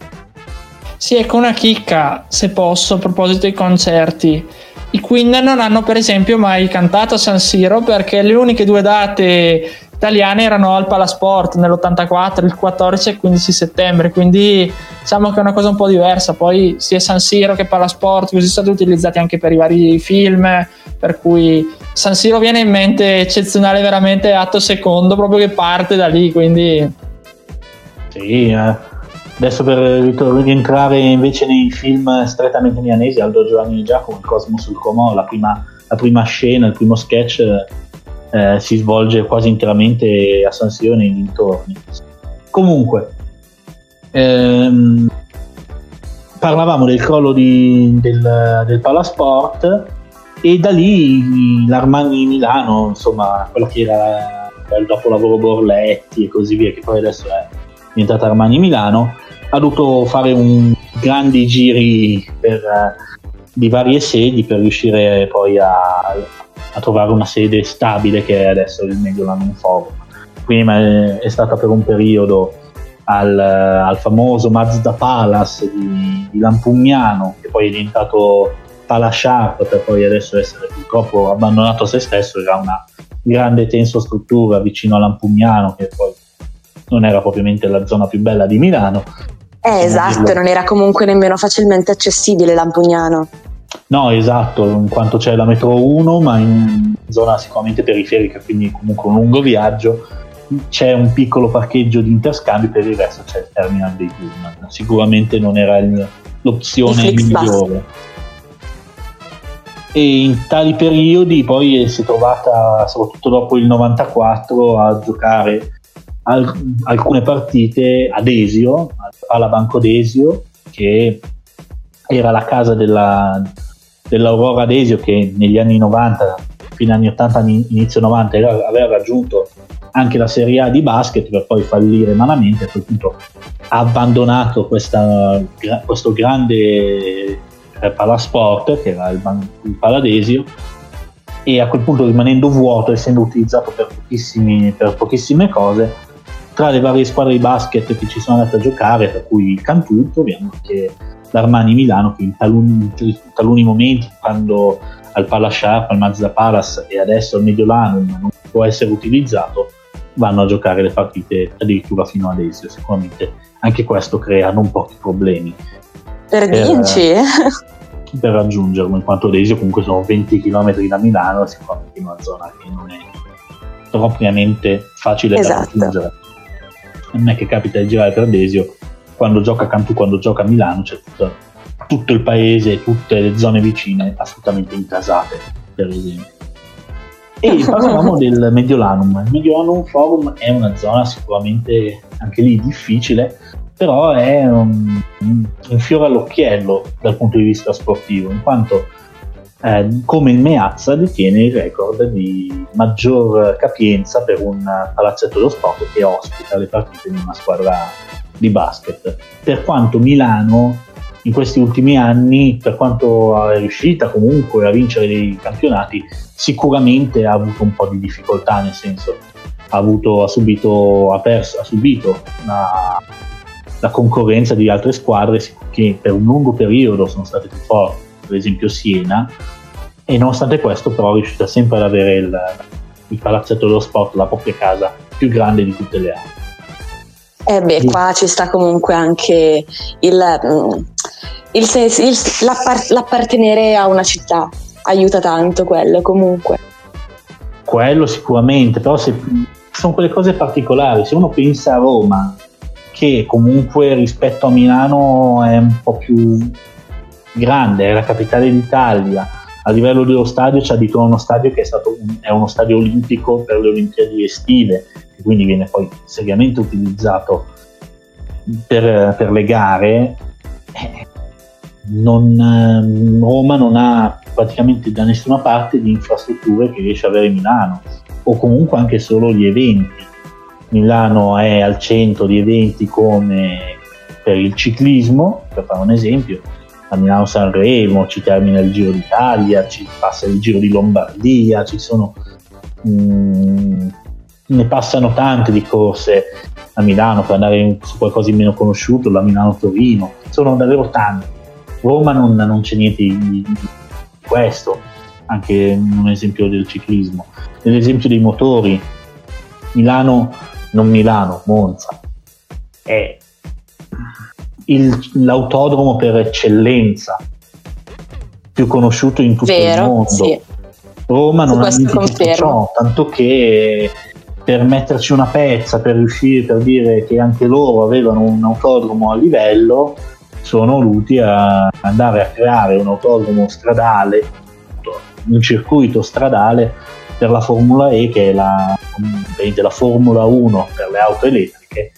Speaker 3: Sì, ecco una chicca, se posso, a proposito dei concerti. I Queen non hanno per esempio mai cantato a San Siro, perché le uniche due date italiane erano al Palasport nell'ottantaquattro, il quattordici e il quindici settembre, quindi diciamo che è una cosa un po' diversa. Poi sia San Siro che Palasport così sono stati utilizzati anche per i vari film, per cui San Siro viene in mente eccezionale, veramente atto secondo, proprio che parte da lì, quindi
Speaker 4: sì. eh. Adesso per rientrare invece nei film strettamente milanesi, Aldo Giovanni e Giacomo, il Cosmo sul Comò, la prima, la prima scena, il primo sketch eh, si svolge quasi interamente a San Siro nei dintorni. Comunque, ehm, parlavamo del crollo di, del, del Palasport, e da lì l'Armani Milano, insomma, quello che era il dopolavoro Borletti e così via, che poi adesso è diventata Armani Milano, ha dovuto fare un grandi giri per, uh, di varie sedi per riuscire poi a, a trovare una sede stabile, che è adesso il Mediolanum Forum. Prima è, è stata per un periodo al, al famoso Mazda Palace di, di Lampugnano, che poi è diventato Palace Sharp, per poi adesso essere purtroppo abbandonato a se stesso. Era una grande tenso struttura vicino a Lampugnano, che poi non era propriamente la zona più bella di Milano.
Speaker 2: Eh, esatto, dirlo. Non era comunque nemmeno facilmente accessibile Lampugnano.
Speaker 4: No, esatto, in quanto c'è la metro uno, ma in zona sicuramente periferica, quindi comunque un lungo viaggio. C'è un piccolo parcheggio di interscambio, per il resto c'è il terminal dei pullman. Sicuramente non era il, l'opzione migliore. E in tali periodi poi si è trovata, soprattutto dopo il novantaquattro, a giocare alcune partite ad Desio, alla Banco Desio, che era la casa della, dell'Aurora Desio, che negli anni novanta, fino agli anni ottanta, inizio novanta, era, aveva raggiunto anche la Serie A di basket, per poi fallire malamente. A quel punto ha abbandonato questa, questo grande Palasport, che era il, il Paladesio, e a quel punto, rimanendo vuoto, essendo utilizzato per, pochissimi, per pochissime cose, tra le varie squadre di basket che ci sono andate a giocare, tra cui il Cantutto, abbiamo anche l'Armani Milano, che in taluni, in taluni momenti, quando al Palace Sharp, al Mazda Palace e adesso al Mediolanum non può essere utilizzato, vanno a giocare le partite addirittura fino ad Desio. Sicuramente anche questo crea non pochi problemi
Speaker 2: per Vinci
Speaker 4: per, per raggiungerlo, in quanto Desio comunque sono venti chilometri da Milano, sicuramente in una zona che non è propriamente facile, esatto, da raggiungere. Non è che capita di girare per Desio, quando gioca Cantù, quando gioca a Milano c'è tutto, tutto il paese, tutte le zone vicine assolutamente incasate, per esempio. E parlavamo del Mediolanum. Il Mediolanum Forum è una zona sicuramente anche lì difficile, però è un, un fiore all'occhiello dal punto di vista sportivo, in quanto eh, come il Meazza detiene il record di maggior capienza per un palazzetto dello sport che ospita le partite di una squadra di basket. Per quanto Milano in questi ultimi anni, per quanto è riuscita comunque a vincere dei campionati, sicuramente ha avuto un po' di difficoltà, nel senso ha avuto ha subito ha perso ha subito una, la concorrenza di altre squadre che per un lungo periodo sono state più forti, per esempio Siena, e nonostante questo però è riuscita sempre ad avere il, il palazzetto dello sport, la propria casa più grande di tutte le altre.
Speaker 2: Eh beh, qua ci sta comunque anche il, il, senso, il l'appart- l'appartenere a una città, aiuta tanto quello comunque.
Speaker 4: Quello sicuramente, però se, sono quelle cose particolari. Se uno pensa a Roma, che comunque rispetto a Milano è un po' più grande, è la capitale d'Italia, a livello dello stadio c'è addirittura uno stadio che è stato un, è uno stadio olimpico per le Olimpiadi estive, che quindi viene poi seriamente utilizzato per, per le gare. non, Roma non ha praticamente da nessuna parte di infrastrutture che riesce a avere Milano, o comunque anche solo gli eventi. Milano è al centro di eventi come per il ciclismo, per fare un esempio, a Milano-Sanremo ci termina il Giro d'Italia, ci passa il Giro di Lombardia, ci sono mh, ne passano tante di corse a Milano, per andare in, su qualcosa di meno conosciuto, la Milano-Torino, sono davvero tante. Roma non, non c'è niente di, di questo, anche un esempio del ciclismo. Nell'esempio dei motori, Milano, non Milano, Monza, è il, l'autodromo per eccellenza, più conosciuto in tutto
Speaker 2: Vero,
Speaker 4: il mondo.
Speaker 2: sì.
Speaker 4: Roma non ha
Speaker 2: Questo
Speaker 4: niente tutto ciò, tanto che per metterci una pezza, per riuscire per dire che anche loro avevano un autodromo a livello, sono voluti a andare a creare un autodromo stradale, un circuito stradale per la Formula E, che è la, la Formula uno per le auto elettriche,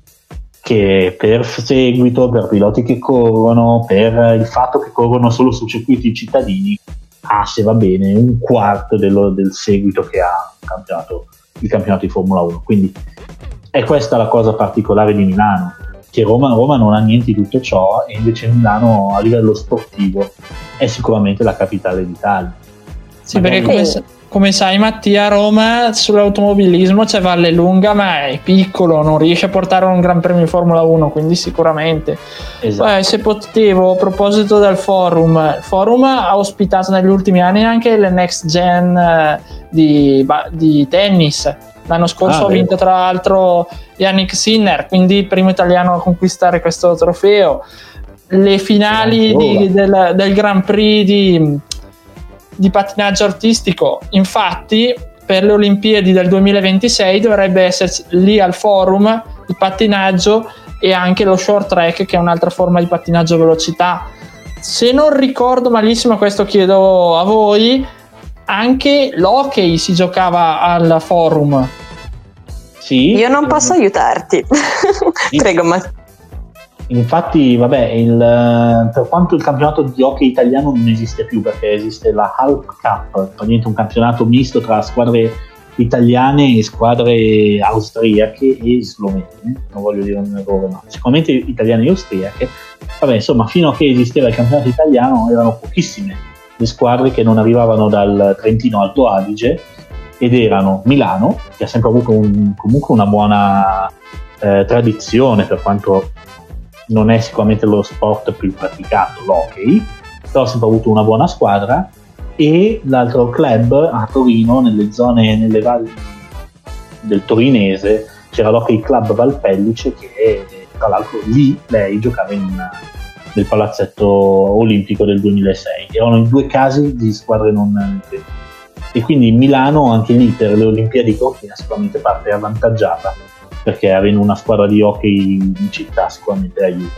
Speaker 4: che per seguito, per piloti che corrono, per il fatto che corrono solo su circuiti cittadini, ha, se va bene, un quarto dello, del seguito che ha il campionato, il campionato di Formula uno. Quindi è questa la cosa particolare di Milano, che Roma, Roma non ha niente di tutto ciò, e invece Milano a livello sportivo è sicuramente la capitale d'Italia.
Speaker 3: Sì,
Speaker 4: Magari...
Speaker 3: perché come, come sai Mattia, a Roma sull'automobilismo c'è Vallelunga, ma è piccolo, non riesce a portare un Gran Premio di Formula uno, quindi sicuramente.
Speaker 4: Esatto.
Speaker 3: Poi, se potevo, a proposito del forum, il forum ha ospitato negli ultimi anni anche le next gen di, di tennis. L'anno scorso
Speaker 4: ah,
Speaker 3: ha vinto tra l'altro Yannick Sinner, quindi primo italiano a conquistare questo trofeo. Le finali di, del, del Grand Prix di, di pattinaggio artistico, infatti per le Olimpiadi del duemilaventisei dovrebbe esserci lì al forum il pattinaggio e anche lo short track, che è un'altra forma di pattinaggio a velocità. Se non ricordo malissimo, questo chiedo a voi, anche l'hockey si giocava al forum.
Speaker 4: Sì.
Speaker 2: Io non posso aiutarti. Prego, ma
Speaker 4: infatti, vabbè, il, per quanto il campionato di hockey italiano non esiste più, perché esiste la Halp Cup, praticamente un campionato misto tra squadre italiane e squadre austriache e slovene, non voglio dire un errore, ma sicuramente italiane e austriache. Vabbè, insomma, fino a che esisteva il campionato italiano erano pochissime le squadre che non arrivavano dal Trentino Alto Adige, ed erano Milano, che ha sempre avuto un, comunque una buona eh, tradizione, per quanto non è sicuramente lo sport più praticato, l'hockey, però ha sempre avuto una buona squadra, e l'altro club a Torino, nelle zone, nelle valli del torinese, c'era l'Hockey Club Valpellice, che tra l'altro lì lei giocava in una, nel palazzetto olimpico del duemilasei. Erano in due casi di squadre non, e quindi Milano anche lì per le Olimpiadi Cortina sicuramente parte avvantaggiata, perché avendo una squadra di hockey in città sicuramente aiuta.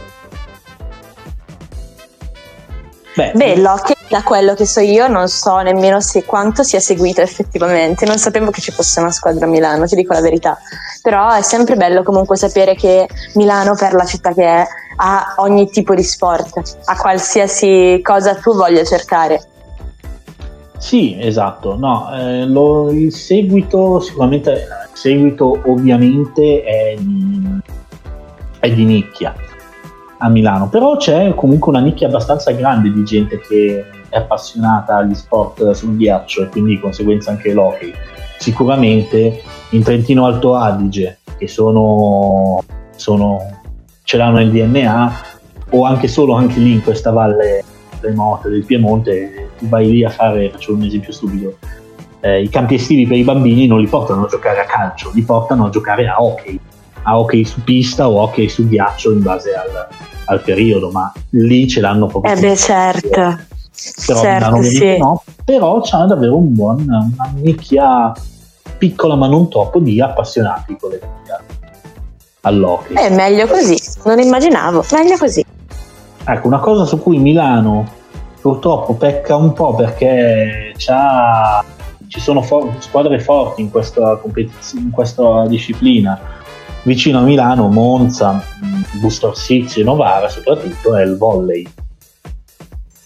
Speaker 2: Beh, Beh l'hockey, da quello che so io, non so nemmeno se quanto sia seguito effettivamente. Non sapevo che ci fosse una squadra a Milano, ti dico la verità. Però è sempre bello comunque sapere che Milano, per la città che è, ha ogni tipo di sport, a qualsiasi cosa tu voglia cercare.
Speaker 4: Sì, esatto. No, eh, lo, il seguito sicuramente, il seguito ovviamente è di, è di nicchia a Milano, però c'è comunque una nicchia abbastanza grande di gente che è appassionata agli sport sul ghiaccio, e quindi di conseguenza anche l'hockey. Sicuramente in Trentino Alto Adige, che sono, sono ce l'hanno nel D N A, o anche solo anche lì in questa valle remota del Piemonte, tu vai lì a fare, faccio un esempio stupido, eh, i campi estivi per i bambini non li portano a giocare a calcio, li portano a giocare a hockey, a hockey su pista o hockey su ghiaccio in base al, al periodo, ma lì ce l'hanno proprio.
Speaker 2: Eh beh, certo,
Speaker 4: però
Speaker 2: certo, sì.
Speaker 4: No, però c'ha davvero un buon, una nicchia piccola ma non troppo di appassionati con le all'hockey.
Speaker 2: È meglio così, non immaginavo, meglio così.
Speaker 4: Ecco, una cosa su cui Milano purtroppo pecca un po', perché c'ha, ci sono for- squadre forti in questa competizione, in questa disciplina. Vicino a Milano, Monza, Busto Arsizio e Novara soprattutto, è il volley.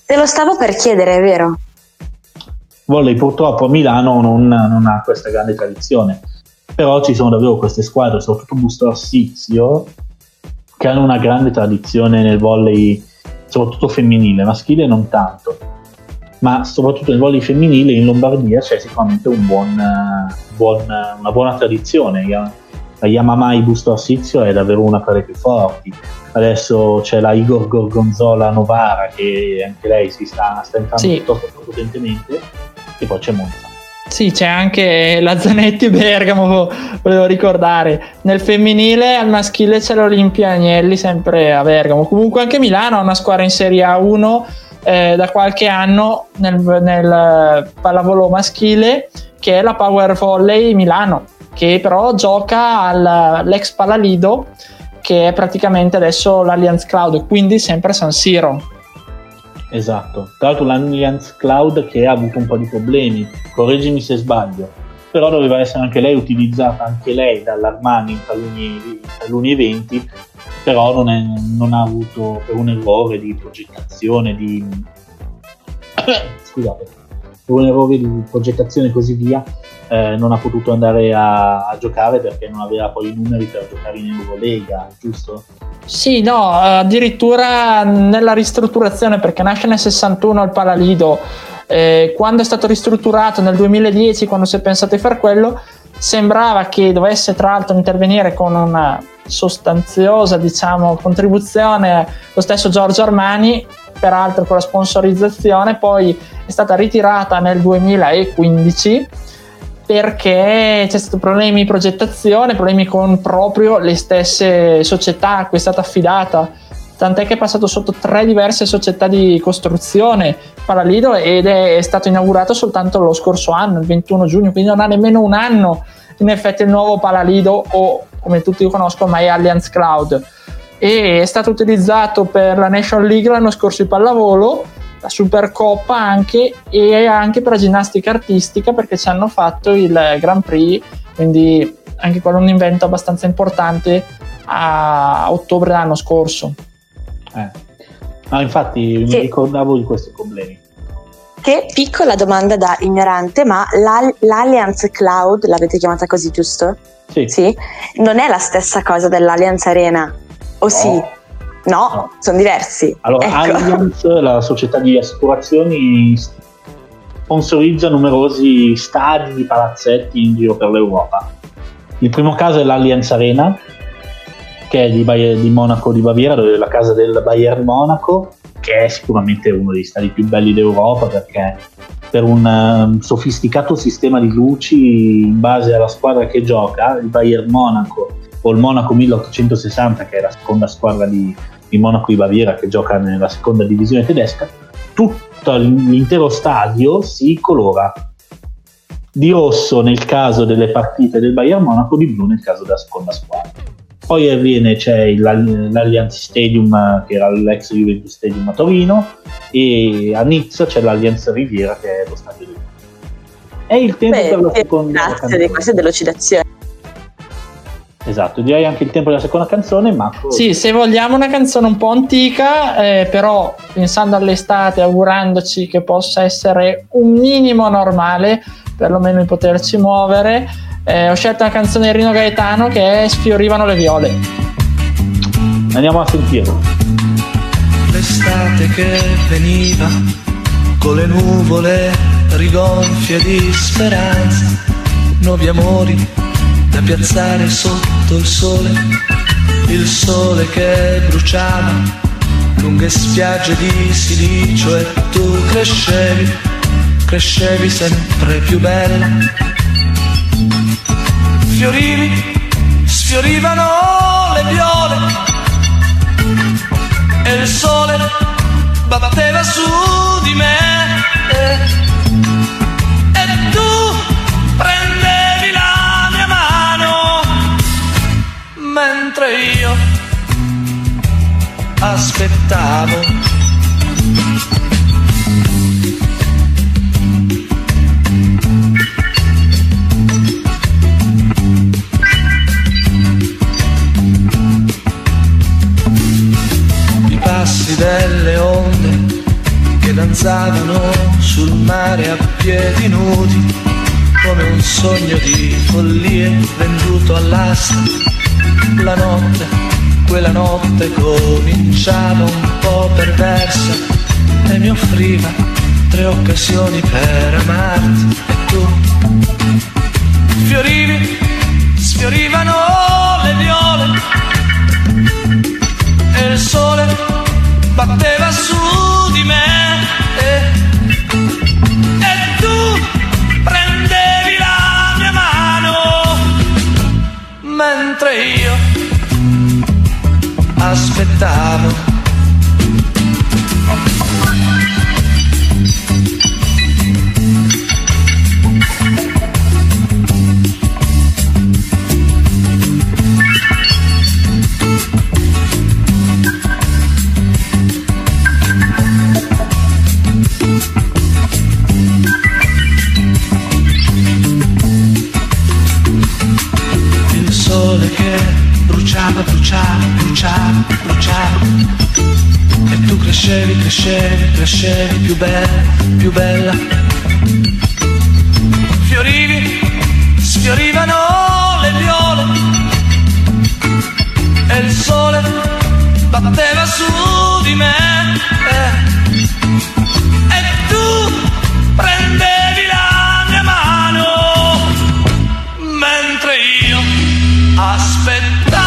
Speaker 2: Te lo stavo per chiedere, è vero?
Speaker 4: Volley purtroppo a Milano non, non ha questa grande tradizione, però ci sono davvero queste squadre, soprattutto Busto Arsizio, che hanno una grande tradizione nel volley, soprattutto femminile, maschile non tanto, ma soprattutto nel volley femminile in Lombardia c'è sicuramente un buon, buon, una buona tradizione. La Yamamai Busto Arsizio è davvero una tra le più forti. Adesso c'è la Igor Gorgonzola Novara, che anche lei si sta, sta entrando
Speaker 3: sì.
Speaker 4: piuttosto potentemente, e poi c'è Monza.
Speaker 3: Sì, c'è anche la Zanetti Bergamo, volevo ricordare. Nel femminile, al maschile c'è l'Olimpia Agnelli, sempre a Bergamo. Comunque anche Milano ha una squadra in Serie A uno eh, da qualche anno nel, nel pallavolo maschile, che è la Power Volley Milano, che però gioca all'ex Palalido, che è praticamente adesso l'Allianz Cloud, quindi sempre San Siro.
Speaker 4: Esatto, tra l'altro l'Allianz Cloud che ha avuto un po' di problemi, correggimi se sbaglio, però doveva essere anche lei utilizzata anche lei dall'Armani in taluni, in taluni eventi, però non, è, non ha avuto, per un errore di progettazione di scusate, per un errore di progettazione e così via, eh, non ha potuto andare a, a giocare perché non aveva poi i numeri per giocare in Eurolega, giusto?
Speaker 3: Sì, no, addirittura nella ristrutturazione, perché nasce nel sessantuno il Palalido, eh, quando è stato ristrutturato nel duemiladieci, quando si è pensato di fare quello, sembrava che dovesse tra l'altro intervenire con una sostanziosa, diciamo, contribuzione lo stesso Giorgio Armani, peraltro con la sponsorizzazione, poi è stata ritirata nel duemilaquindici perché c'è stato problemi di progettazione, problemi con proprio le stesse società a cui è stata affidata, tant'è che è passato sotto tre diverse società di costruzione Palalido ed è stato inaugurato soltanto lo scorso anno, il ventuno giugno, quindi non ha nemmeno un anno in effetti il nuovo Palalido, o come tutti lo conoscono ma è Allianz Cloud, e è stato utilizzato per la National League l'anno scorso di pallavolo, la Supercoppa anche, e anche per la ginnastica artistica, perché ci hanno fatto il Grand Prix, quindi anche quello è un evento abbastanza importante a ottobre dell'anno scorso.
Speaker 4: Eh. Ah, infatti
Speaker 2: Che...
Speaker 4: mi ricordavo di questi problemi.
Speaker 2: Che piccola domanda da ignorante, ma l'Al- l'Allianz Cloud, l'avete chiamata così, giusto?
Speaker 4: Sì.
Speaker 2: Sì? Non è la stessa cosa dell'Allianz Arena, o
Speaker 4: No.
Speaker 2: sì? No,
Speaker 4: No.
Speaker 2: sono diversi.
Speaker 4: Allora,
Speaker 2: ecco.
Speaker 4: Allianz, la società di assicurazioni, sponsorizza numerosi stadi, palazzetti in giro per l'Europa. Il primo caso è l'Allianz Arena, che è di, Bayer, di Monaco di Baviera, dove è la casa del Bayern Monaco, che è sicuramente uno dei stadi più belli d'Europa, perché per un um, sofisticato sistema di luci in base alla squadra che gioca, il Bayern Monaco o il Monaco milleottocentosessanta, che è la seconda squadra di, di Monaco di Baviera che gioca nella seconda divisione tedesca, tutto l'intero stadio si colora di rosso nel caso delle partite del Bayern Monaco, di blu nel caso della seconda squadra. Poi avviene, c'è l'Allianz Stadium, che era l'ex Juventus Stadium a Torino, e a Nizza c'è l'Allianz Riviera, che è lo stadio di È il tempo
Speaker 2: Beh,
Speaker 4: per la seconda
Speaker 2: grazie
Speaker 4: canzone.
Speaker 2: di questa delucidazione.
Speaker 4: Esatto, direi anche il tempo della seconda canzone, ma
Speaker 3: Sì, se vogliamo una canzone un po' antica, eh, però pensando all'estate, augurandoci che possa essere un minimo normale, perlomeno di poterci muovere, eh, ho scelto una canzone di Rino Gaetano che è Sfiorivano le viole.
Speaker 4: andiamo a sentirlo.
Speaker 9: L'estate che veniva con le nuvole rigonfie di speranza, nuovi amori da piazzare sotto il sole, il sole che bruciava lunghe spiagge di silicio, e tu crescevi, crescevi sempre più bella. Fiorivi, sfiorivano le viole e il sole batteva su di me, e tu prendevi la mia mano mentre io aspettavo. Delle onde che danzavano sul mare a piedi nudi, come un sogno di follie venduto all'asta. La notte, quella notte cominciava un po' perversa e mi offriva tre occasioni per amarti. E tu fiorivi, sfiorivano le viole e il sole batteva su di me e, e tu prendevi la mia mano mentre io aspettavo. Bruciava, bruciava, bruciava, bruciava e tu crescevi, crescevi, crescevi più bella, più bella. Fiorivi, sfiorivano le viole e il sole batteva su di me eh. E tu prendevi la mia mano mentre io aspettavo.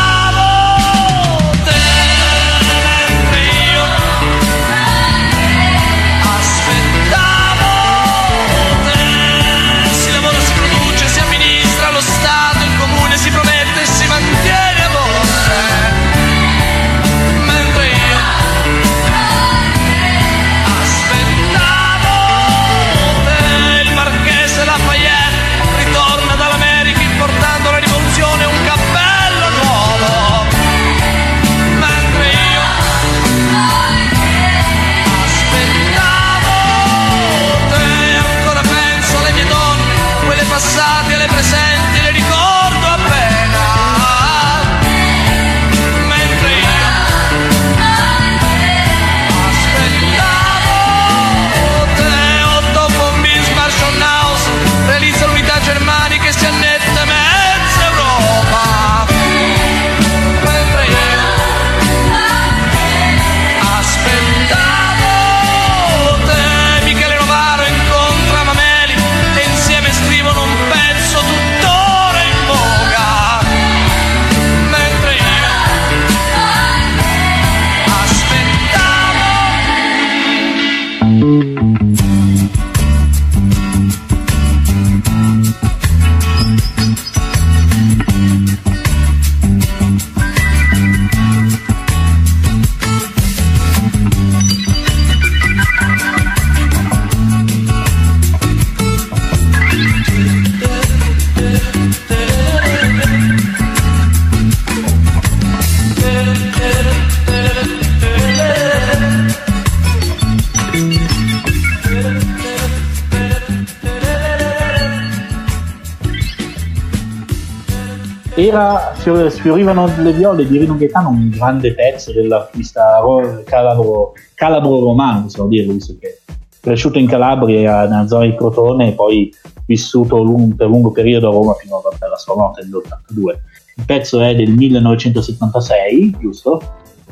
Speaker 4: Era, sfiorivano le viole di Rino Gaetano, un grande pezzo dell'artista calabro, calabro romano, possiamo dirlo, visto che è cresciuto in Calabria, nella zona di Crotone, e poi vissuto lungo, per lungo periodo a Roma fino alla sua morte nell'ottantadue. Il pezzo è del millenovecentosettantasei, giusto?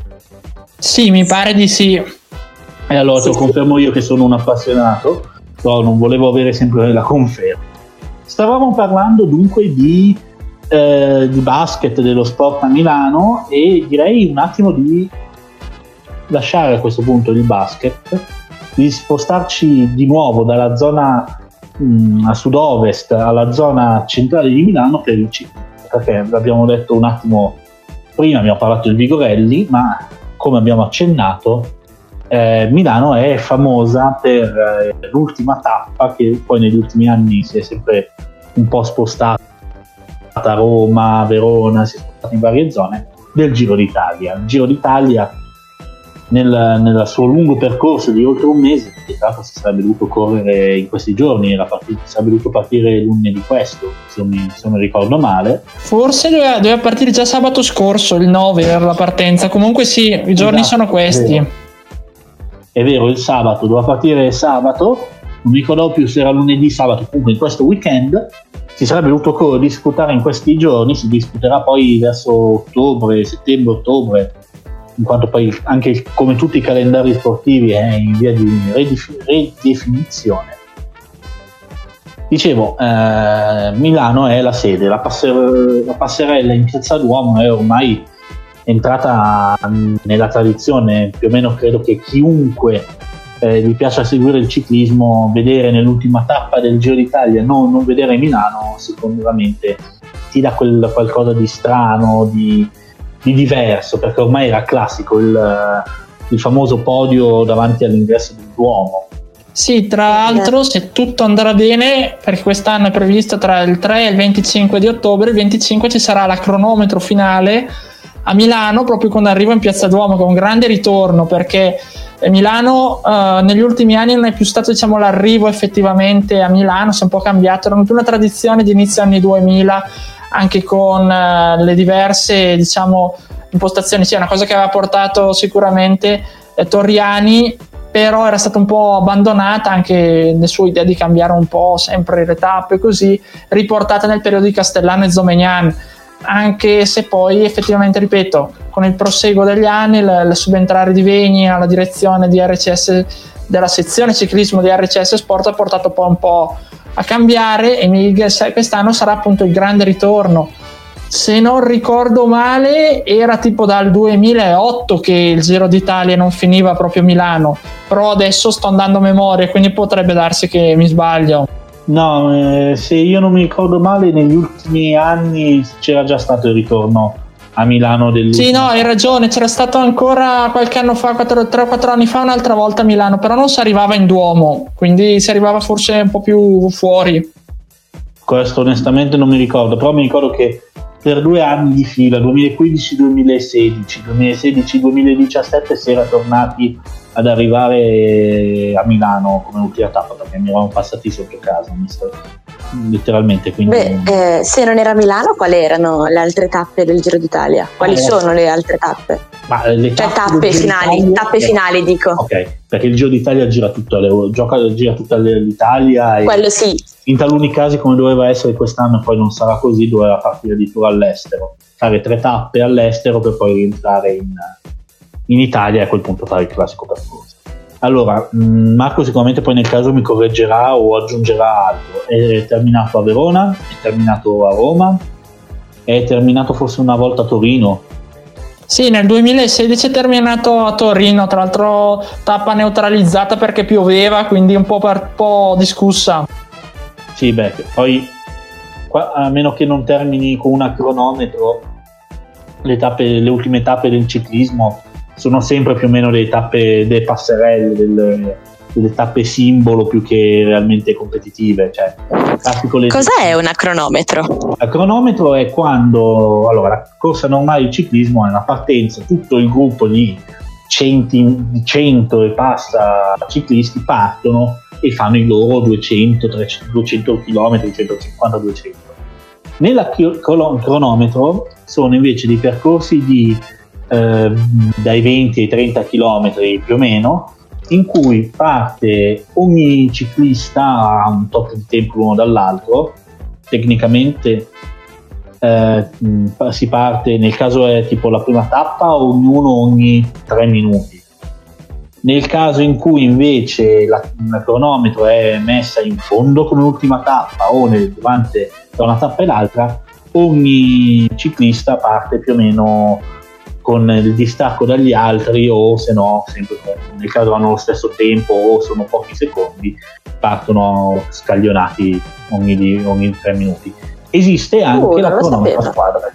Speaker 3: Sì, mi pare di sì.
Speaker 4: E allora te lo confermo io che sono un appassionato, però non volevo avere sempre la conferma. Stavamo parlando dunque di Eh, di basket, dello sport a Milano, e direi un attimo di lasciare a questo punto il basket, di spostarci di nuovo dalla zona mh, a sud-ovest alla zona centrale di Milano per il ciclismo, perché l'abbiamo detto un attimo prima, abbiamo parlato del Vigorelli, ma come abbiamo accennato eh, Milano è famosa per eh, l'ultima tappa che poi negli ultimi anni si è sempre un po' spostata a Roma, Verona, si è spostata in varie zone del Giro d'Italia. Il Giro d'Italia nel, nel suo lungo percorso di oltre un mese, che tra l'altro si sarebbe dovuto correre in questi giorni, era partito, sarebbe dovuto partire lunedì questo, se non mi, se non mi ricordo male.
Speaker 3: Forse doveva, doveva partire già sabato scorso, il nove era la partenza, comunque sì, i giorni esatto, sono questi.
Speaker 4: Vero. è vero, il sabato, doveva partire sabato, non mi ricordo più se era lunedì, sabato, comunque in questo weekend si sarebbe dovuto disputare in questi giorni, si disputerà poi verso ottobre, settembre, ottobre, in quanto poi anche come tutti i calendari sportivi è in via di redif- redefinizione. Dicevo, eh, Milano è la sede, la, passer- la passerella in Piazza Duomo è ormai entrata nella tradizione, più o meno credo che chiunque eh, gli piace seguire il ciclismo, vedere nell'ultima tappa del Giro d'Italia, non, non vedere Milano sicuramente ti dà quel qualcosa di strano, di, di diverso, perché ormai era classico il, il famoso podio davanti all'ingresso del Duomo.
Speaker 3: Sì, tra l'altro, se tutto andrà bene, perché quest'anno è previsto tra il tre e il venticinque di ottobre, il venticinque ci sarà la cronometro finale a Milano, proprio con arrivo in Piazza Duomo, che è un grande ritorno, perché Milano eh, negli ultimi anni non è più stato, diciamo, l'arrivo effettivamente a Milano, si è un po' cambiato, era più una tradizione di inizio anni duemila, anche con eh, le diverse, diciamo, impostazioni. Sì, è una cosa che aveva portato sicuramente eh, Torriani, però era stata un po' abbandonata anche le sue idee di cambiare un po' sempre le tappe, così riportata nel periodo di Castellano e Zomegnan, anche se poi effettivamente, ripeto, con il proseguo degli anni, il, il subentrare di Vegni alla direzione di R C S, della sezione ciclismo di R C S Sport, ha portato poi un po' a cambiare, e Miguel quest'anno sarà appunto il grande ritorno. Se non ricordo male era tipo dal duemilaotto che il Giro d'Italia non finiva proprio a Milano, però adesso sto andando a memoria, quindi potrebbe darsi che mi sbaglio.
Speaker 4: No, eh, se io non mi ricordo male, negli ultimi anni c'era già stato il ritorno a Milano dell'ultimo.
Speaker 3: Sì, no, hai ragione, c'era stato ancora qualche anno fa, tre o quattro anni fa, un'altra volta a Milano, però non si arrivava in Duomo, quindi si arrivava forse un po' più fuori.
Speaker 4: Questo onestamente non mi ricordo, però mi ricordo che per due anni di fila, duemilaquindici duemilasedici, duemilasedici duemiladiciassette, si era tornati ad arrivare a Milano come ultima tappa, perché mi eravamo passati sotto casa, letteralmente. Quindi...
Speaker 2: Beh, eh, se non era Milano, quali erano le altre tappe del Giro d'Italia? Quali eh, sono le altre tappe?
Speaker 4: Ma le
Speaker 2: cioè
Speaker 4: tappe,
Speaker 2: tappe finali,
Speaker 4: Italia,
Speaker 2: tappe eh, finali dico.
Speaker 4: Ok, perché il Giro d'Italia gira tutta, le, gioca, gira tutta l'Italia, e
Speaker 2: quello sì.
Speaker 4: In taluni casi, come doveva essere quest'anno, poi non sarà così, doveva partire addirittura all'estero, fare tre tappe all'estero per poi rientrare in, in Italia e a quel punto fare il classico percorso. Allora, Marco sicuramente poi nel caso mi correggerà o aggiungerà altro. È terminato a Verona, è terminato a Roma, è terminato forse una volta a Torino.
Speaker 3: Sì, nel duemilasedici è terminato a Torino, tra l'altro tappa neutralizzata perché pioveva, quindi un po', per, un po' discussa.
Speaker 4: Sì, beh, poi qua, a meno che non termini con una cronometro, le, tappe, le ultime tappe del ciclismo sono sempre più o meno delle tappe, delle passerelle, delle, delle tappe simbolo più che realmente competitive. Cioè, le...
Speaker 2: Cos'è una cronometro?
Speaker 4: La cronometro è quando, allora, la corsa normale di ciclismo è una partenza, tutto il gruppo di centi, di cento e passa ciclisti partono e fanno i loro duecento, trecento, duecento chilometri, centocinquanta, duecento. Nella cronometro sono invece dei percorsi di eh, dai venti ai trenta chilometri più o meno, in cui parte ogni ciclista a un tot di tempo l'uno dall'altro. Tecnicamente eh, si parte, nel caso è tipo la prima tappa, ognuno ogni tre minuti. Nel caso in cui invece la, la cronometro è messa in fondo come ultima tappa o nel, durante tra una tappa e l'altra, ogni ciclista parte più o meno con il distacco dagli altri, o se no, sempre nel caso hanno lo stesso tempo o sono pochi secondi, partono scaglionati ogni, ogni tre minuti. Esiste anche uh, la cronometro a squadre,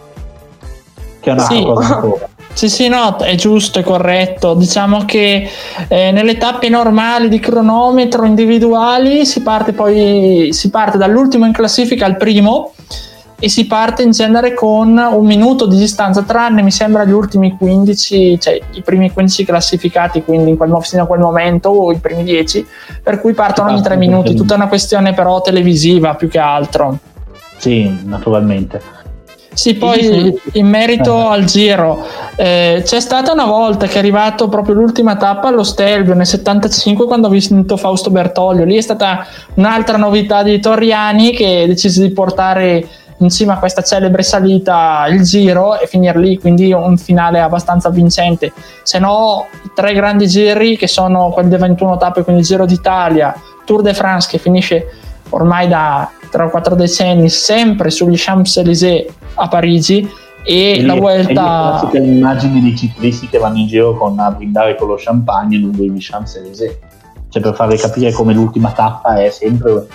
Speaker 4: che è una sì. cosa ancora.
Speaker 3: Sì, sì, no, è giusto, è corretto. Diciamo che eh, nelle tappe normali di cronometro individuali si parte poi si parte dall'ultimo in classifica al primo, e si parte in genere con un minuto di distanza, tranne mi sembra gli ultimi quindici, cioè i primi quindici classificati, quindi in quel, fino a quel momento, o i primi dieci, per cui partono ogni tre minuti. Tutta una questione però televisiva più che altro.
Speaker 4: Sì, naturalmente.
Speaker 3: Sì, poi in merito al giro, eh, c'è stata una volta che è arrivato proprio l'ultima tappa allo Stelvio nel settantacinque, quando ha vinto Fausto Bertoglio. Lì è stata un'altra novità di Torriani, che decise di portare in cima a questa celebre salita il giro e finire lì, quindi un finale abbastanza vincente. Se no, i tre grandi giri, che sono quelli delle ventuno tappe, quindi il Giro d'Italia, Tour de France, che finisce ormai da tre o quattro decenni sempre sugli Champs-Élysées a Parigi, e, e la Vuelta.
Speaker 4: È l'immagine dei ciclisti che vanno in giro con, a brindare con lo champagne lungo i Champs-Élysées, cioè per farvi capire come l'ultima tappa è sempre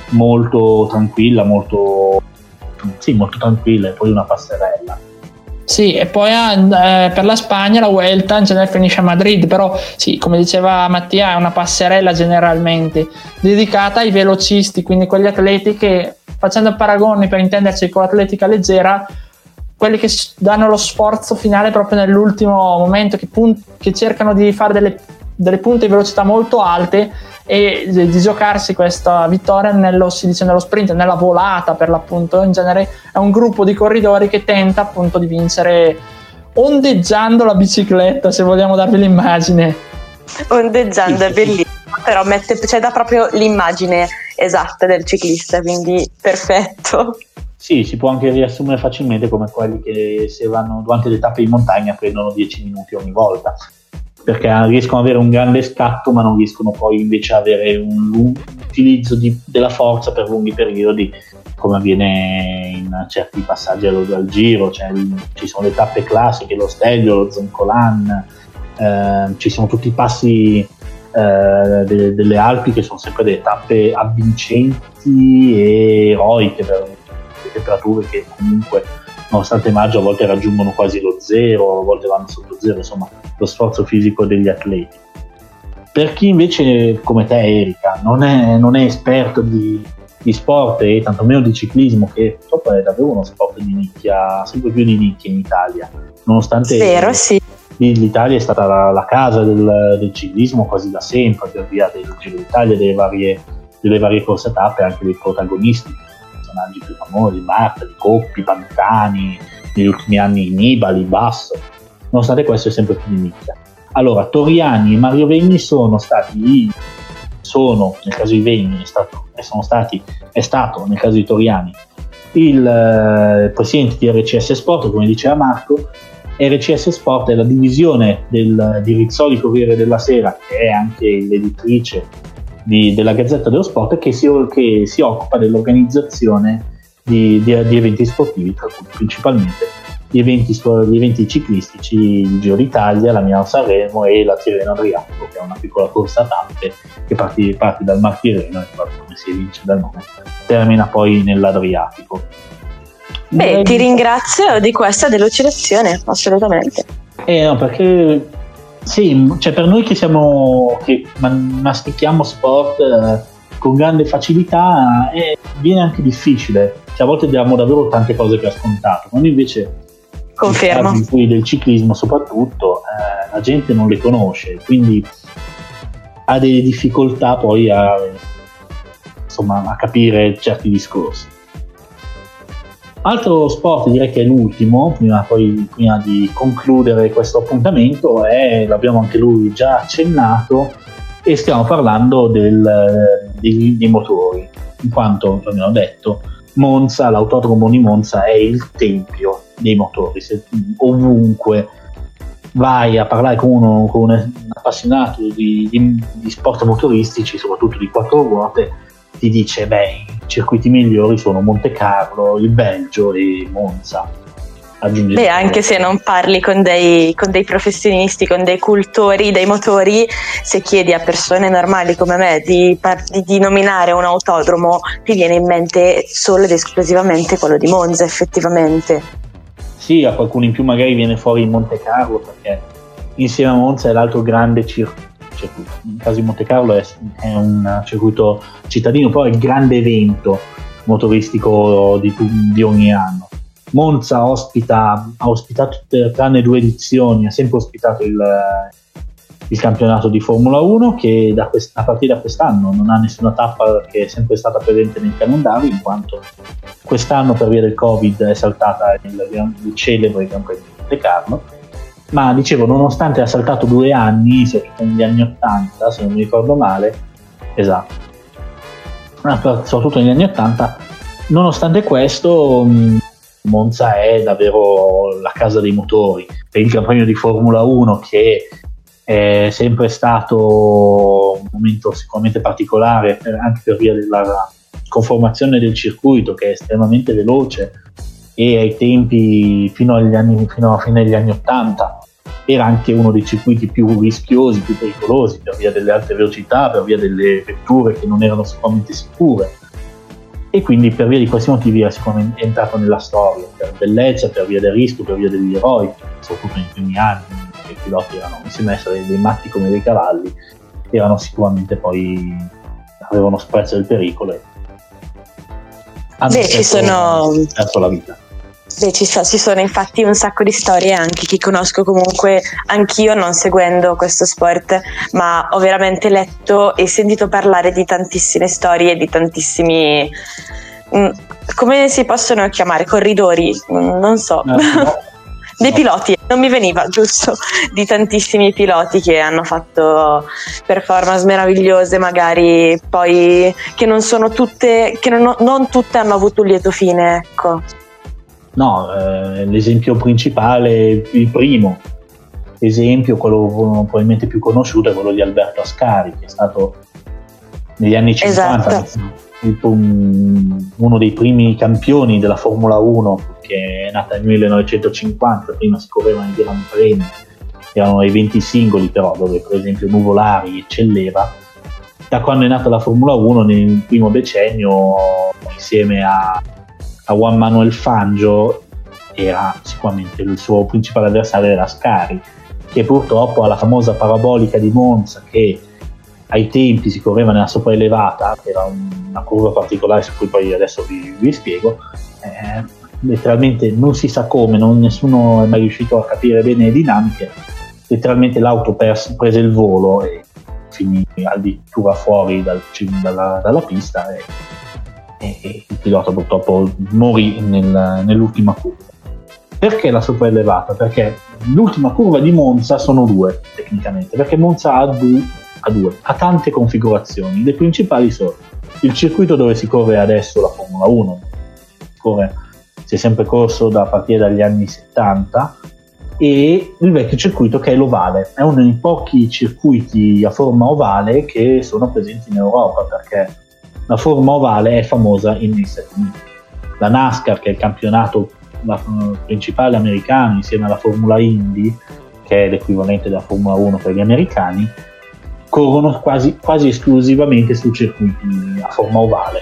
Speaker 4: molto tranquilla, molto sì, molto tranquilla, e poi una passerella.
Speaker 3: Sì, e poi eh, per la Spagna la Vuelta in genere finisce a Madrid, però sì, come diceva Mattia, è una passerella generalmente dedicata ai velocisti, quindi quegli atleti che, facendo paragoni per intenderci con l'atletica leggera, quelli che danno lo sforzo finale proprio nell'ultimo momento, che, punt- che cercano di fare delle, delle punte di velocità molto alte e di, di giocarsi questa vittoria nello, si dice, nello sprint, nella volata per l'appunto. In genere è un gruppo di corridori che tenta appunto di vincere ondeggiando la bicicletta, se vogliamo darvi l'immagine.
Speaker 2: Ondeggiando è bellissimo, però mette, cioè, dà proprio l'immagine esatta del ciclista, quindi perfetto.
Speaker 4: Sì, si può anche riassumere facilmente come quelli che, se vanno durante le tappe di montagna, prendono dieci minuti ogni volta, perché riescono ad avere un grande scatto, ma non riescono poi invece ad avere un lungo utilizzo di, della forza per lunghi periodi, come avviene in certi passaggi al, al giro. Cioè, ci sono le tappe classiche, lo Stelvio, lo Zoncolan, eh, ci sono tutti i passi eh, de, delle Alpi, che sono sempre delle tappe avvincenti e eroiche per le temperature che comunque, nonostante maggio, a volte raggiungono quasi lo zero, a volte vanno sotto zero, insomma lo sforzo fisico degli atleti. Per chi invece come te, Erika, non è, non è esperto di, di sport e tantomeno di ciclismo, che purtroppo è davvero uno sport di nicchia, sempre più di nicchia in Italia, nonostante
Speaker 2: Vero, sì.
Speaker 4: l'Italia è stata la, la casa del, del ciclismo quasi da sempre, per via del Giro d'Italia, delle varie, delle varie corse a tappe, anche dei protagonisti, personaggi più famosi, Marta, Di Coppi, Pantani, negli ultimi anni Nibali, Basso. Nonostante questo è sempre più di nicchia. Allora, Torriani e Mario Vegni sono stati, sono nel caso di Vegni, è stato, sono stati, è stato nel caso di Torriani il eh, presidente di R C S Sport, come diceva Marco. R C S Sport è la divisione del, di Rizzoli Corriere della Sera, che è anche l'editrice di, della Gazzetta dello Sport, che si, che si occupa dell'organizzazione di, di, di eventi sportivi, tra cui principalmente gli eventi, gli eventi ciclistici, il Giro d'Italia, la Milano-Sanremo e la Tirreno Adriatico, che è una piccola corsa a tappe che parti, parti dal Mar Tirreno e, come si evince dal nome, termina poi nell'Adriatico.
Speaker 2: Beh, ti ringrazio di questa delucidazione, assolutamente.
Speaker 4: Eh no, perché sì, cioè per noi che siamo, che mastichiamo sport eh, con grande facilità, eh, viene anche difficile, cioè a volte diamo davvero tante cose per scontato, quando invece
Speaker 2: confermo,
Speaker 4: in cui del ciclismo soprattutto eh, la gente non le conosce, quindi ha delle difficoltà poi a, insomma, a capire certi discorsi. Altro sport, direi che è l'ultimo, prima, poi, prima di concludere questo appuntamento, è, l'abbiamo anche lui già accennato, e stiamo parlando del, dei, dei motori, in quanto, come ho detto, Monza, l'autodromo di Monza è il tempio dei motori. Se ovunque vai a parlare con, uno, con un appassionato di, di, di sport motoristici, soprattutto di quattro ruote, ti dice, beh, i circuiti migliori sono Monte Carlo, il Belgio e Monza. Aggiunge
Speaker 2: Beh, anche se non parli con dei, con dei professionisti, con dei cultori dei motori, se chiedi a persone normali come me di, di, di nominare un autodromo, ti viene in mente solo ed esclusivamente quello di Monza, effettivamente.
Speaker 4: Sì, a qualcuno in più magari viene fuori il Monte Carlo, perché insieme a Monza è l'altro grande circuito. In caso di Monte Carlo è, è un circuito cittadino, però è il grande evento motoristico di, di ogni anno. Monza ospita, ha ospitato tranne due edizioni, ha sempre ospitato il, il campionato di Formula uno, che da quest- a partire da quest'anno non ha nessuna tappa che è sempre stata presente nel calendario, in quanto quest'anno per via del Covid è saltata il, il celebre Gran Premio di Monte Carlo. Ma dicevo, nonostante ha saltato due anni, soprattutto negli anni ottanta, se non mi ricordo male, esatto, soprattutto negli anni ottanta, nonostante questo Monza è davvero la casa dei motori. Per il Gran Premio di Formula uno, che è sempre stato un momento sicuramente particolare, anche per via della conformazione del circuito, che è estremamente veloce, e ai tempi fino agli anni fino a fine degli anni ottanta era anche uno dei circuiti più rischiosi, più pericolosi, per via delle alte velocità, per via delle vetture che non erano sicuramente sicure, e quindi per via di questi motivi è sicuramente entrato nella storia, per bellezza, per via del rischio, per via degli eroi, soprattutto nei primi anni, che i piloti erano insieme a essere dei matti come dei cavalli, erano sicuramente poi avevano sprezzo del pericolo e hanno
Speaker 2: Beh, ci sono
Speaker 4: perso la vita.
Speaker 2: Beh, ci, so, ci sono infatti un sacco di storie anche che conosco comunque anch'io, non seguendo questo sport, ma ho veramente letto e sentito parlare di tantissime storie, di tantissimi, mh, come si possono chiamare, corridori, mh, non so,
Speaker 4: no, no.
Speaker 2: dei piloti, non mi veniva giusto, di tantissimi piloti che hanno fatto performance meravigliose, magari poi che non sono tutte, che non, non tutte hanno avuto un lieto fine, ecco.
Speaker 4: No, eh, l'esempio principale, il primo esempio, quello probabilmente più conosciuto, è quello di Alberto Ascari, che è stato negli anni cinquanta
Speaker 2: esatto.
Speaker 4: il, un, uno dei primi campioni della Formula uno, che è nata nel millenovecentocinquanta, prima si correva nei Gran Premi, erano eventi singoli però, dove per esempio Nuvolari eccelleva. Da quando è nata la Formula uno, nel primo decennio, insieme a a Juan Manuel Fangio, era sicuramente il suo principale avversario, era Ascari, che purtroppo alla famosa parabolica di Monza, che ai tempi si correva nella sopraelevata, che era una curva particolare su cui poi adesso vi, vi spiego, eh, letteralmente non si sa come, non, nessuno è mai riuscito a capire bene le dinamiche, letteralmente l'auto pers- prese il volo e finì addirittura fuori dal, dalla, dalla pista e e il pilota purtroppo morì nel, nell'ultima curva. Perché la sopraelevata? Perché l'ultima curva di Monza sono due tecnicamente, perché Monza ha due, ha due, ha tante configurazioni. Le principali sono il circuito dove si corre adesso la Formula uno, corre, si è sempre corso da partire dagli anni settanta, e il vecchio circuito che è l'ovale, è uno dei pochi circuiti a forma ovale che sono presenti in Europa, perché la forma ovale è famosa negli Stati Uniti. La NASCAR, che è il campionato la, principale americano, insieme alla Formula Indy, che è l'equivalente della Formula uno per gli americani, corrono quasi, quasi esclusivamente su circuiti a forma ovale.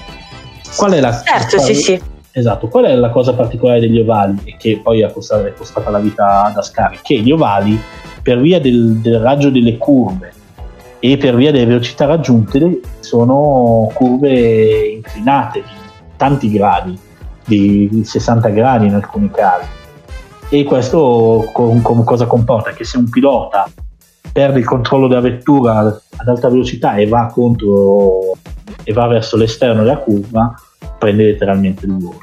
Speaker 4: Qual è la,
Speaker 2: certo,
Speaker 4: qual,
Speaker 2: sì, sì.
Speaker 4: Esatto, qual è la cosa particolare degli ovali e che poi è costata, è costata la vita ad Ascari? Che gli ovali, per via del, del raggio delle curve e per via delle velocità raggiunte, sono curve inclinate di tanti gradi, di sessanta gradi in alcuni casi, e questo com- com- cosa comporta? Che se un pilota perde il controllo della vettura ad alta velocità e va contro e va verso l'esterno della curva, prende letteralmente il volo.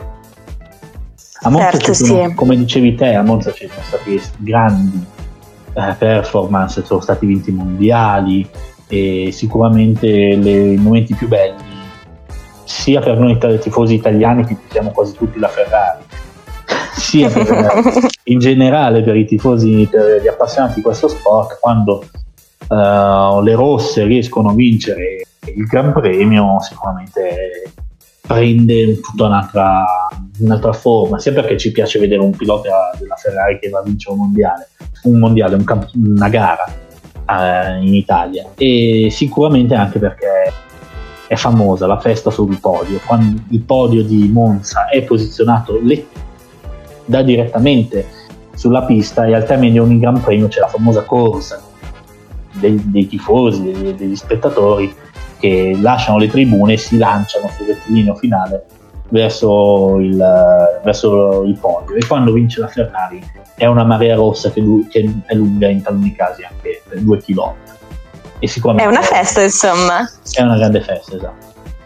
Speaker 4: A Monza,
Speaker 2: certo,
Speaker 4: sono,
Speaker 2: sì.
Speaker 4: come dicevi te, a Monza ci sono stati grandi eh, performance, sono stati vinti mondiali e sicuramente le, i momenti più belli, sia per noi tifosi italiani che tifiamo quasi tutti la Ferrari, sia per, in generale per i tifosi, per gli appassionati di questo sport, quando uh, le rosse riescono a vincere il Gran Premio, sicuramente prende tutta un'altra, un'altra forma, sia perché ci piace vedere un pilota della Ferrari che va a vincere un mondiale, un mondiale, un camp- una gara uh, in Italia, e sicuramente anche perché è famosa la festa sul podio. Quando il podio di Monza è posizionato le, da direttamente sulla pista, e al termine di ogni Gran Premio c'è la famosa corsa dei, dei tifosi, degli, degli spettatori, che lasciano le tribune e si lanciano sul rettilineo finale verso il verso il podio, e quando vince la Ferrari è una marea rossa che, lu- che è lunga in taluni casi anche per due chilometri. E sicuramente
Speaker 2: è una festa, insomma.
Speaker 4: È una grande festa, esatto.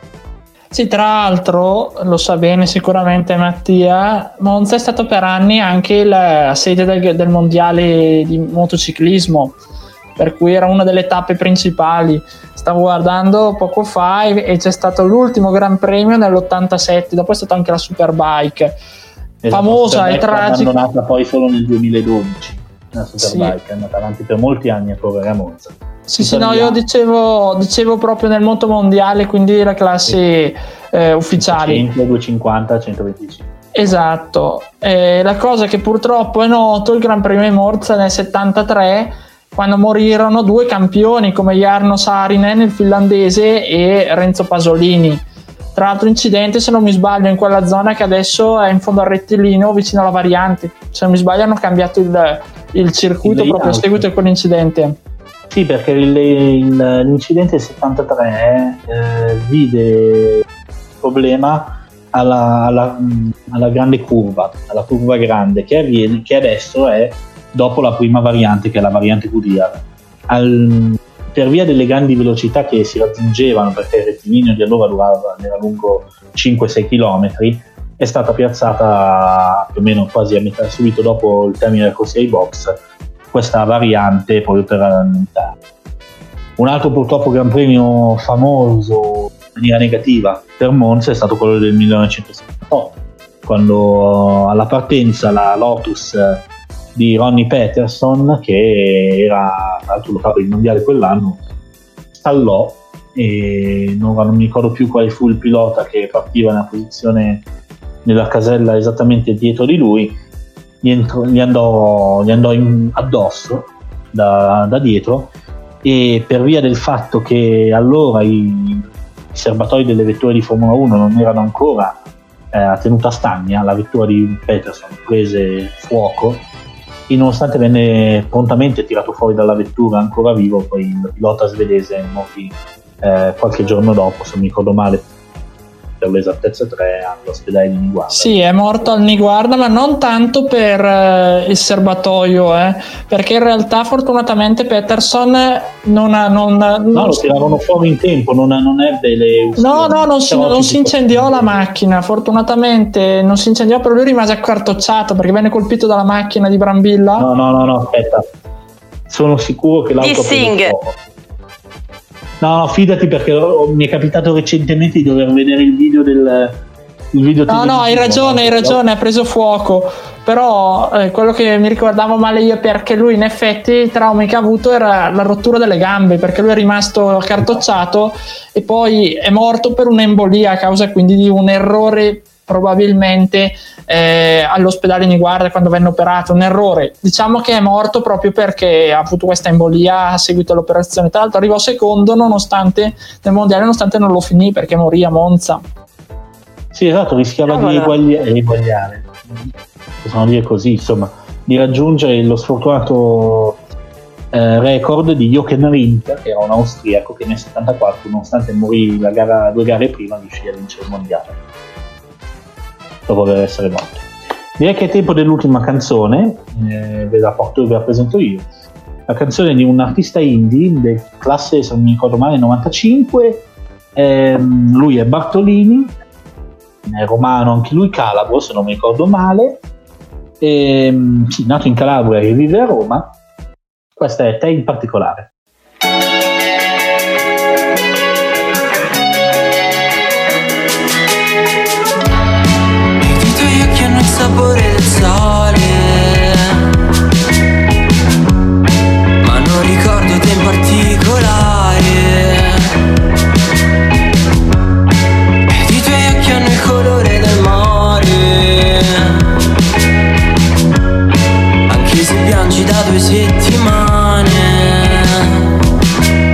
Speaker 3: Sì, tra l'altro, lo sa bene sicuramente Mattia, Monza è stato per anni anche la sede del, del mondiale di motociclismo, per cui era una delle tappe principali. Stavo guardando poco fa e, e c'è stato l'ultimo Gran Premio nell'ottantasette, dopo è stata anche la Superbike, esatto, famosa e tragica.
Speaker 4: Abbandonata poi solo nel duemiladodici, la Superbike,
Speaker 3: sì.
Speaker 4: È andata avanti per molti anni a correre a Monza.
Speaker 3: Sì, sì, no, io dicevo, dicevo proprio nel moto mondiale, quindi la classe eh, ufficiali.
Speaker 4: cento, duecentocinquanta, centoventicinque.
Speaker 3: Esatto. Eh, la cosa che purtroppo è noto, il Gran Premio di Monza nel settantatré, quando morirono due campioni come Jarno Saarinen, il finlandese, e Renzo Pasolini. Tra l'altro incidente, se non mi sbaglio, in quella zona che adesso è in fondo al rettilineo vicino alla variante. Se non mi sbaglio hanno cambiato il, il circuito il proprio a seguito di quell'incidente.
Speaker 4: Sì, perché il, il, l'incidente del settantatré eh, vide il problema alla, alla, alla grande curva, alla curva grande, che, avviene, che adesso è dopo la prima variante, che è la variante Goodyear. Al, per via delle grandi velocità che si raggiungevano, perché il rettilineo di allora durava, era lungo cinque sei chilometri, è stata piazzata più o meno quasi a metà, subito dopo il termine della corsia ai box, questa variante proprio per rallentare. Un altro purtroppo Gran Premio famoso in maniera negativa per Monza è stato quello del millenovecentosettantotto, quando alla partenza la Lotus di Ronnie Peterson, che era tra l'altro lo capo il mondiale quell'anno, stallò e non, non mi ricordo più quale fu il pilota che partiva nella posizione nella casella esattamente dietro di lui. Gli, entro, gli andò, gli andò in, addosso da, da dietro, e per via del fatto che allora i, i serbatoi delle vetture di Formula uno non erano ancora eh, a tenuta stagna, la vettura di Peterson prese fuoco e nonostante venne prontamente tirato fuori dalla vettura ancora vivo, poi il pilota svedese morì eh, qualche giorno dopo, se non mi ricordo male, per l'esattezza tre, all'ospedale di Niguarda.
Speaker 3: Sì, è morto al Niguarda, ma non tanto per eh, il serbatoio, eh, perché in realtà fortunatamente Peterson non ha... Non,
Speaker 4: no,
Speaker 3: non
Speaker 4: lo tiravano fuori in tempo, non, non ebbe le ustioni.
Speaker 3: No, no, non si, non si incendiò la macchina, fortunatamente non si incendiò, però lui rimase accartocciato perché venne colpito dalla macchina di Brambilla.
Speaker 4: No, no, no, no, aspetta. Sono sicuro che l'auto ha preso fuoco. No, no, fidati, perché mi è capitato recentemente di dover vedere il video del il video
Speaker 3: no no hai ragione hai ragione ha preso fuoco, però eh, quello che mi ricordavo male io, perché lui in effetti il trauma che ha avuto era la rottura delle gambe, perché lui è rimasto accartocciato e poi è morto per un'embolia a causa quindi di un errore probabilmente eh, all'ospedale di Niguarda quando venne operato, un errore, diciamo che è morto proprio perché ha avuto questa embolia a seguito all'operazione. Tra l'altro arrivò secondo nonostante nel mondiale, nonostante non lo finì perché morì a Monza.
Speaker 4: Sì, esatto, rischiava oh, di eguagliare, eguagliare, possiamo dire così, insomma, di raggiungere lo sfortunato eh, record di Jochen Rindt, che era un austriaco che nel settantaquattro, nonostante morì la gara, due gare prima, riuscì a vincere il mondiale dopo aver essere morto. Direi che è tempo dell'ultima canzone, eh, ve la porto, ve la presento io. La canzone di un artista indie del classe, se non mi ricordo male, novantacinque. ehm, lui è Bartolini, è romano, anche lui calabro, se non mi ricordo male. Ehm, sì, nato in Calabria e vive a Roma. Questa è Te in particolare.
Speaker 10: Il sapore del sole, ma non ricordo te in particolare. Ed i tuoi occhi hanno il colore del mare, anche se piangi da due settimane.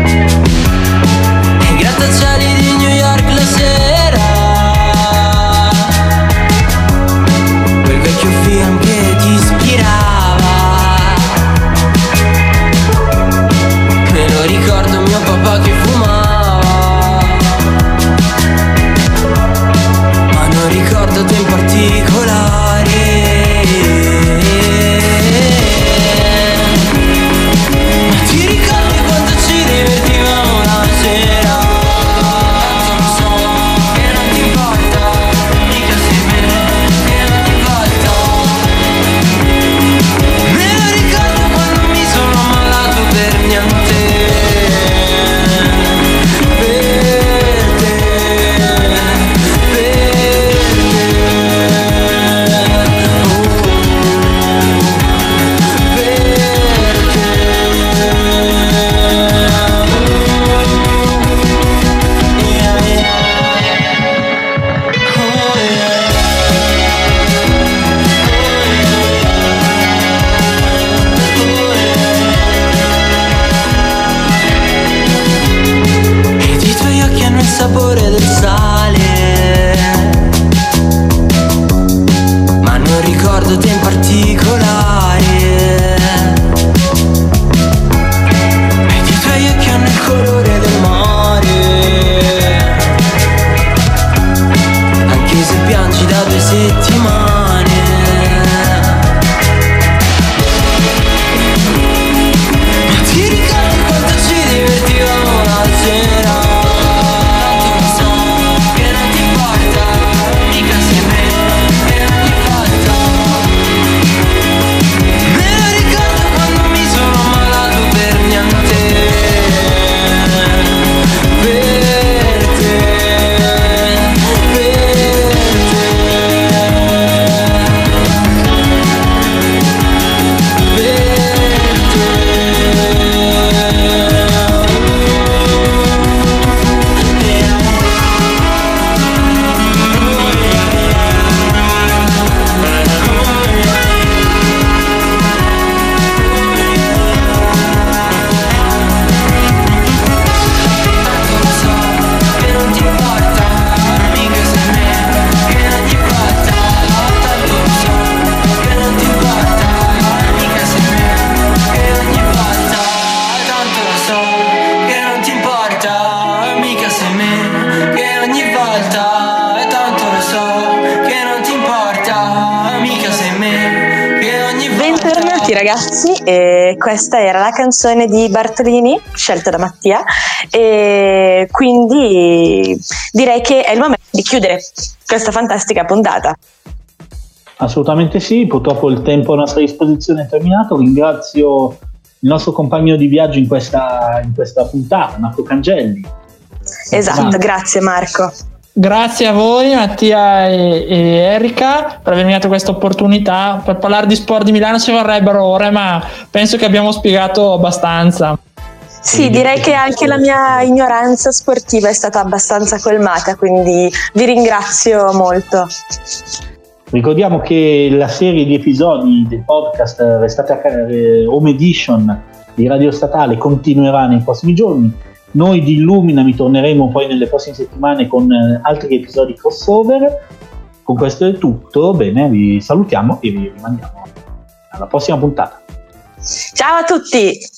Speaker 10: sei me, che ogni volta, e tanto lo so, che non ti importa, mica sei me, che ogni volta.
Speaker 2: Bentornati ragazzi, e questa era la canzone di Bartolini scelta da Mattia, e quindi direi che è il momento di chiudere questa fantastica puntata.
Speaker 4: Assolutamente sì, purtroppo il tempo a nostra disposizione è terminato. Ringrazio il nostro compagno di viaggio in questa, in questa puntata, Marco Cangelli.
Speaker 2: Esatto,
Speaker 4: Marco.
Speaker 2: Grazie Marco.
Speaker 3: Grazie a voi Mattia e, e Erika per avermi dato questa opportunità. Per parlare di sport di Milano ci vorrebbero ore, ma penso che abbiamo spiegato abbastanza.
Speaker 2: Sì, direi che anche la mia ignoranza sportiva è stata abbastanza colmata, quindi vi ringrazio molto.
Speaker 4: Ricordiamo che la serie di episodi del podcast Restate a casa, Home Edition di Radio Statale continuerà nei prossimi giorni. Noi di Illuminami torneremo poi nelle prossime settimane con altri episodi crossover. Con questo è tutto, bene, vi salutiamo e vi rimandiamo alla prossima puntata.
Speaker 2: Ciao a tutti!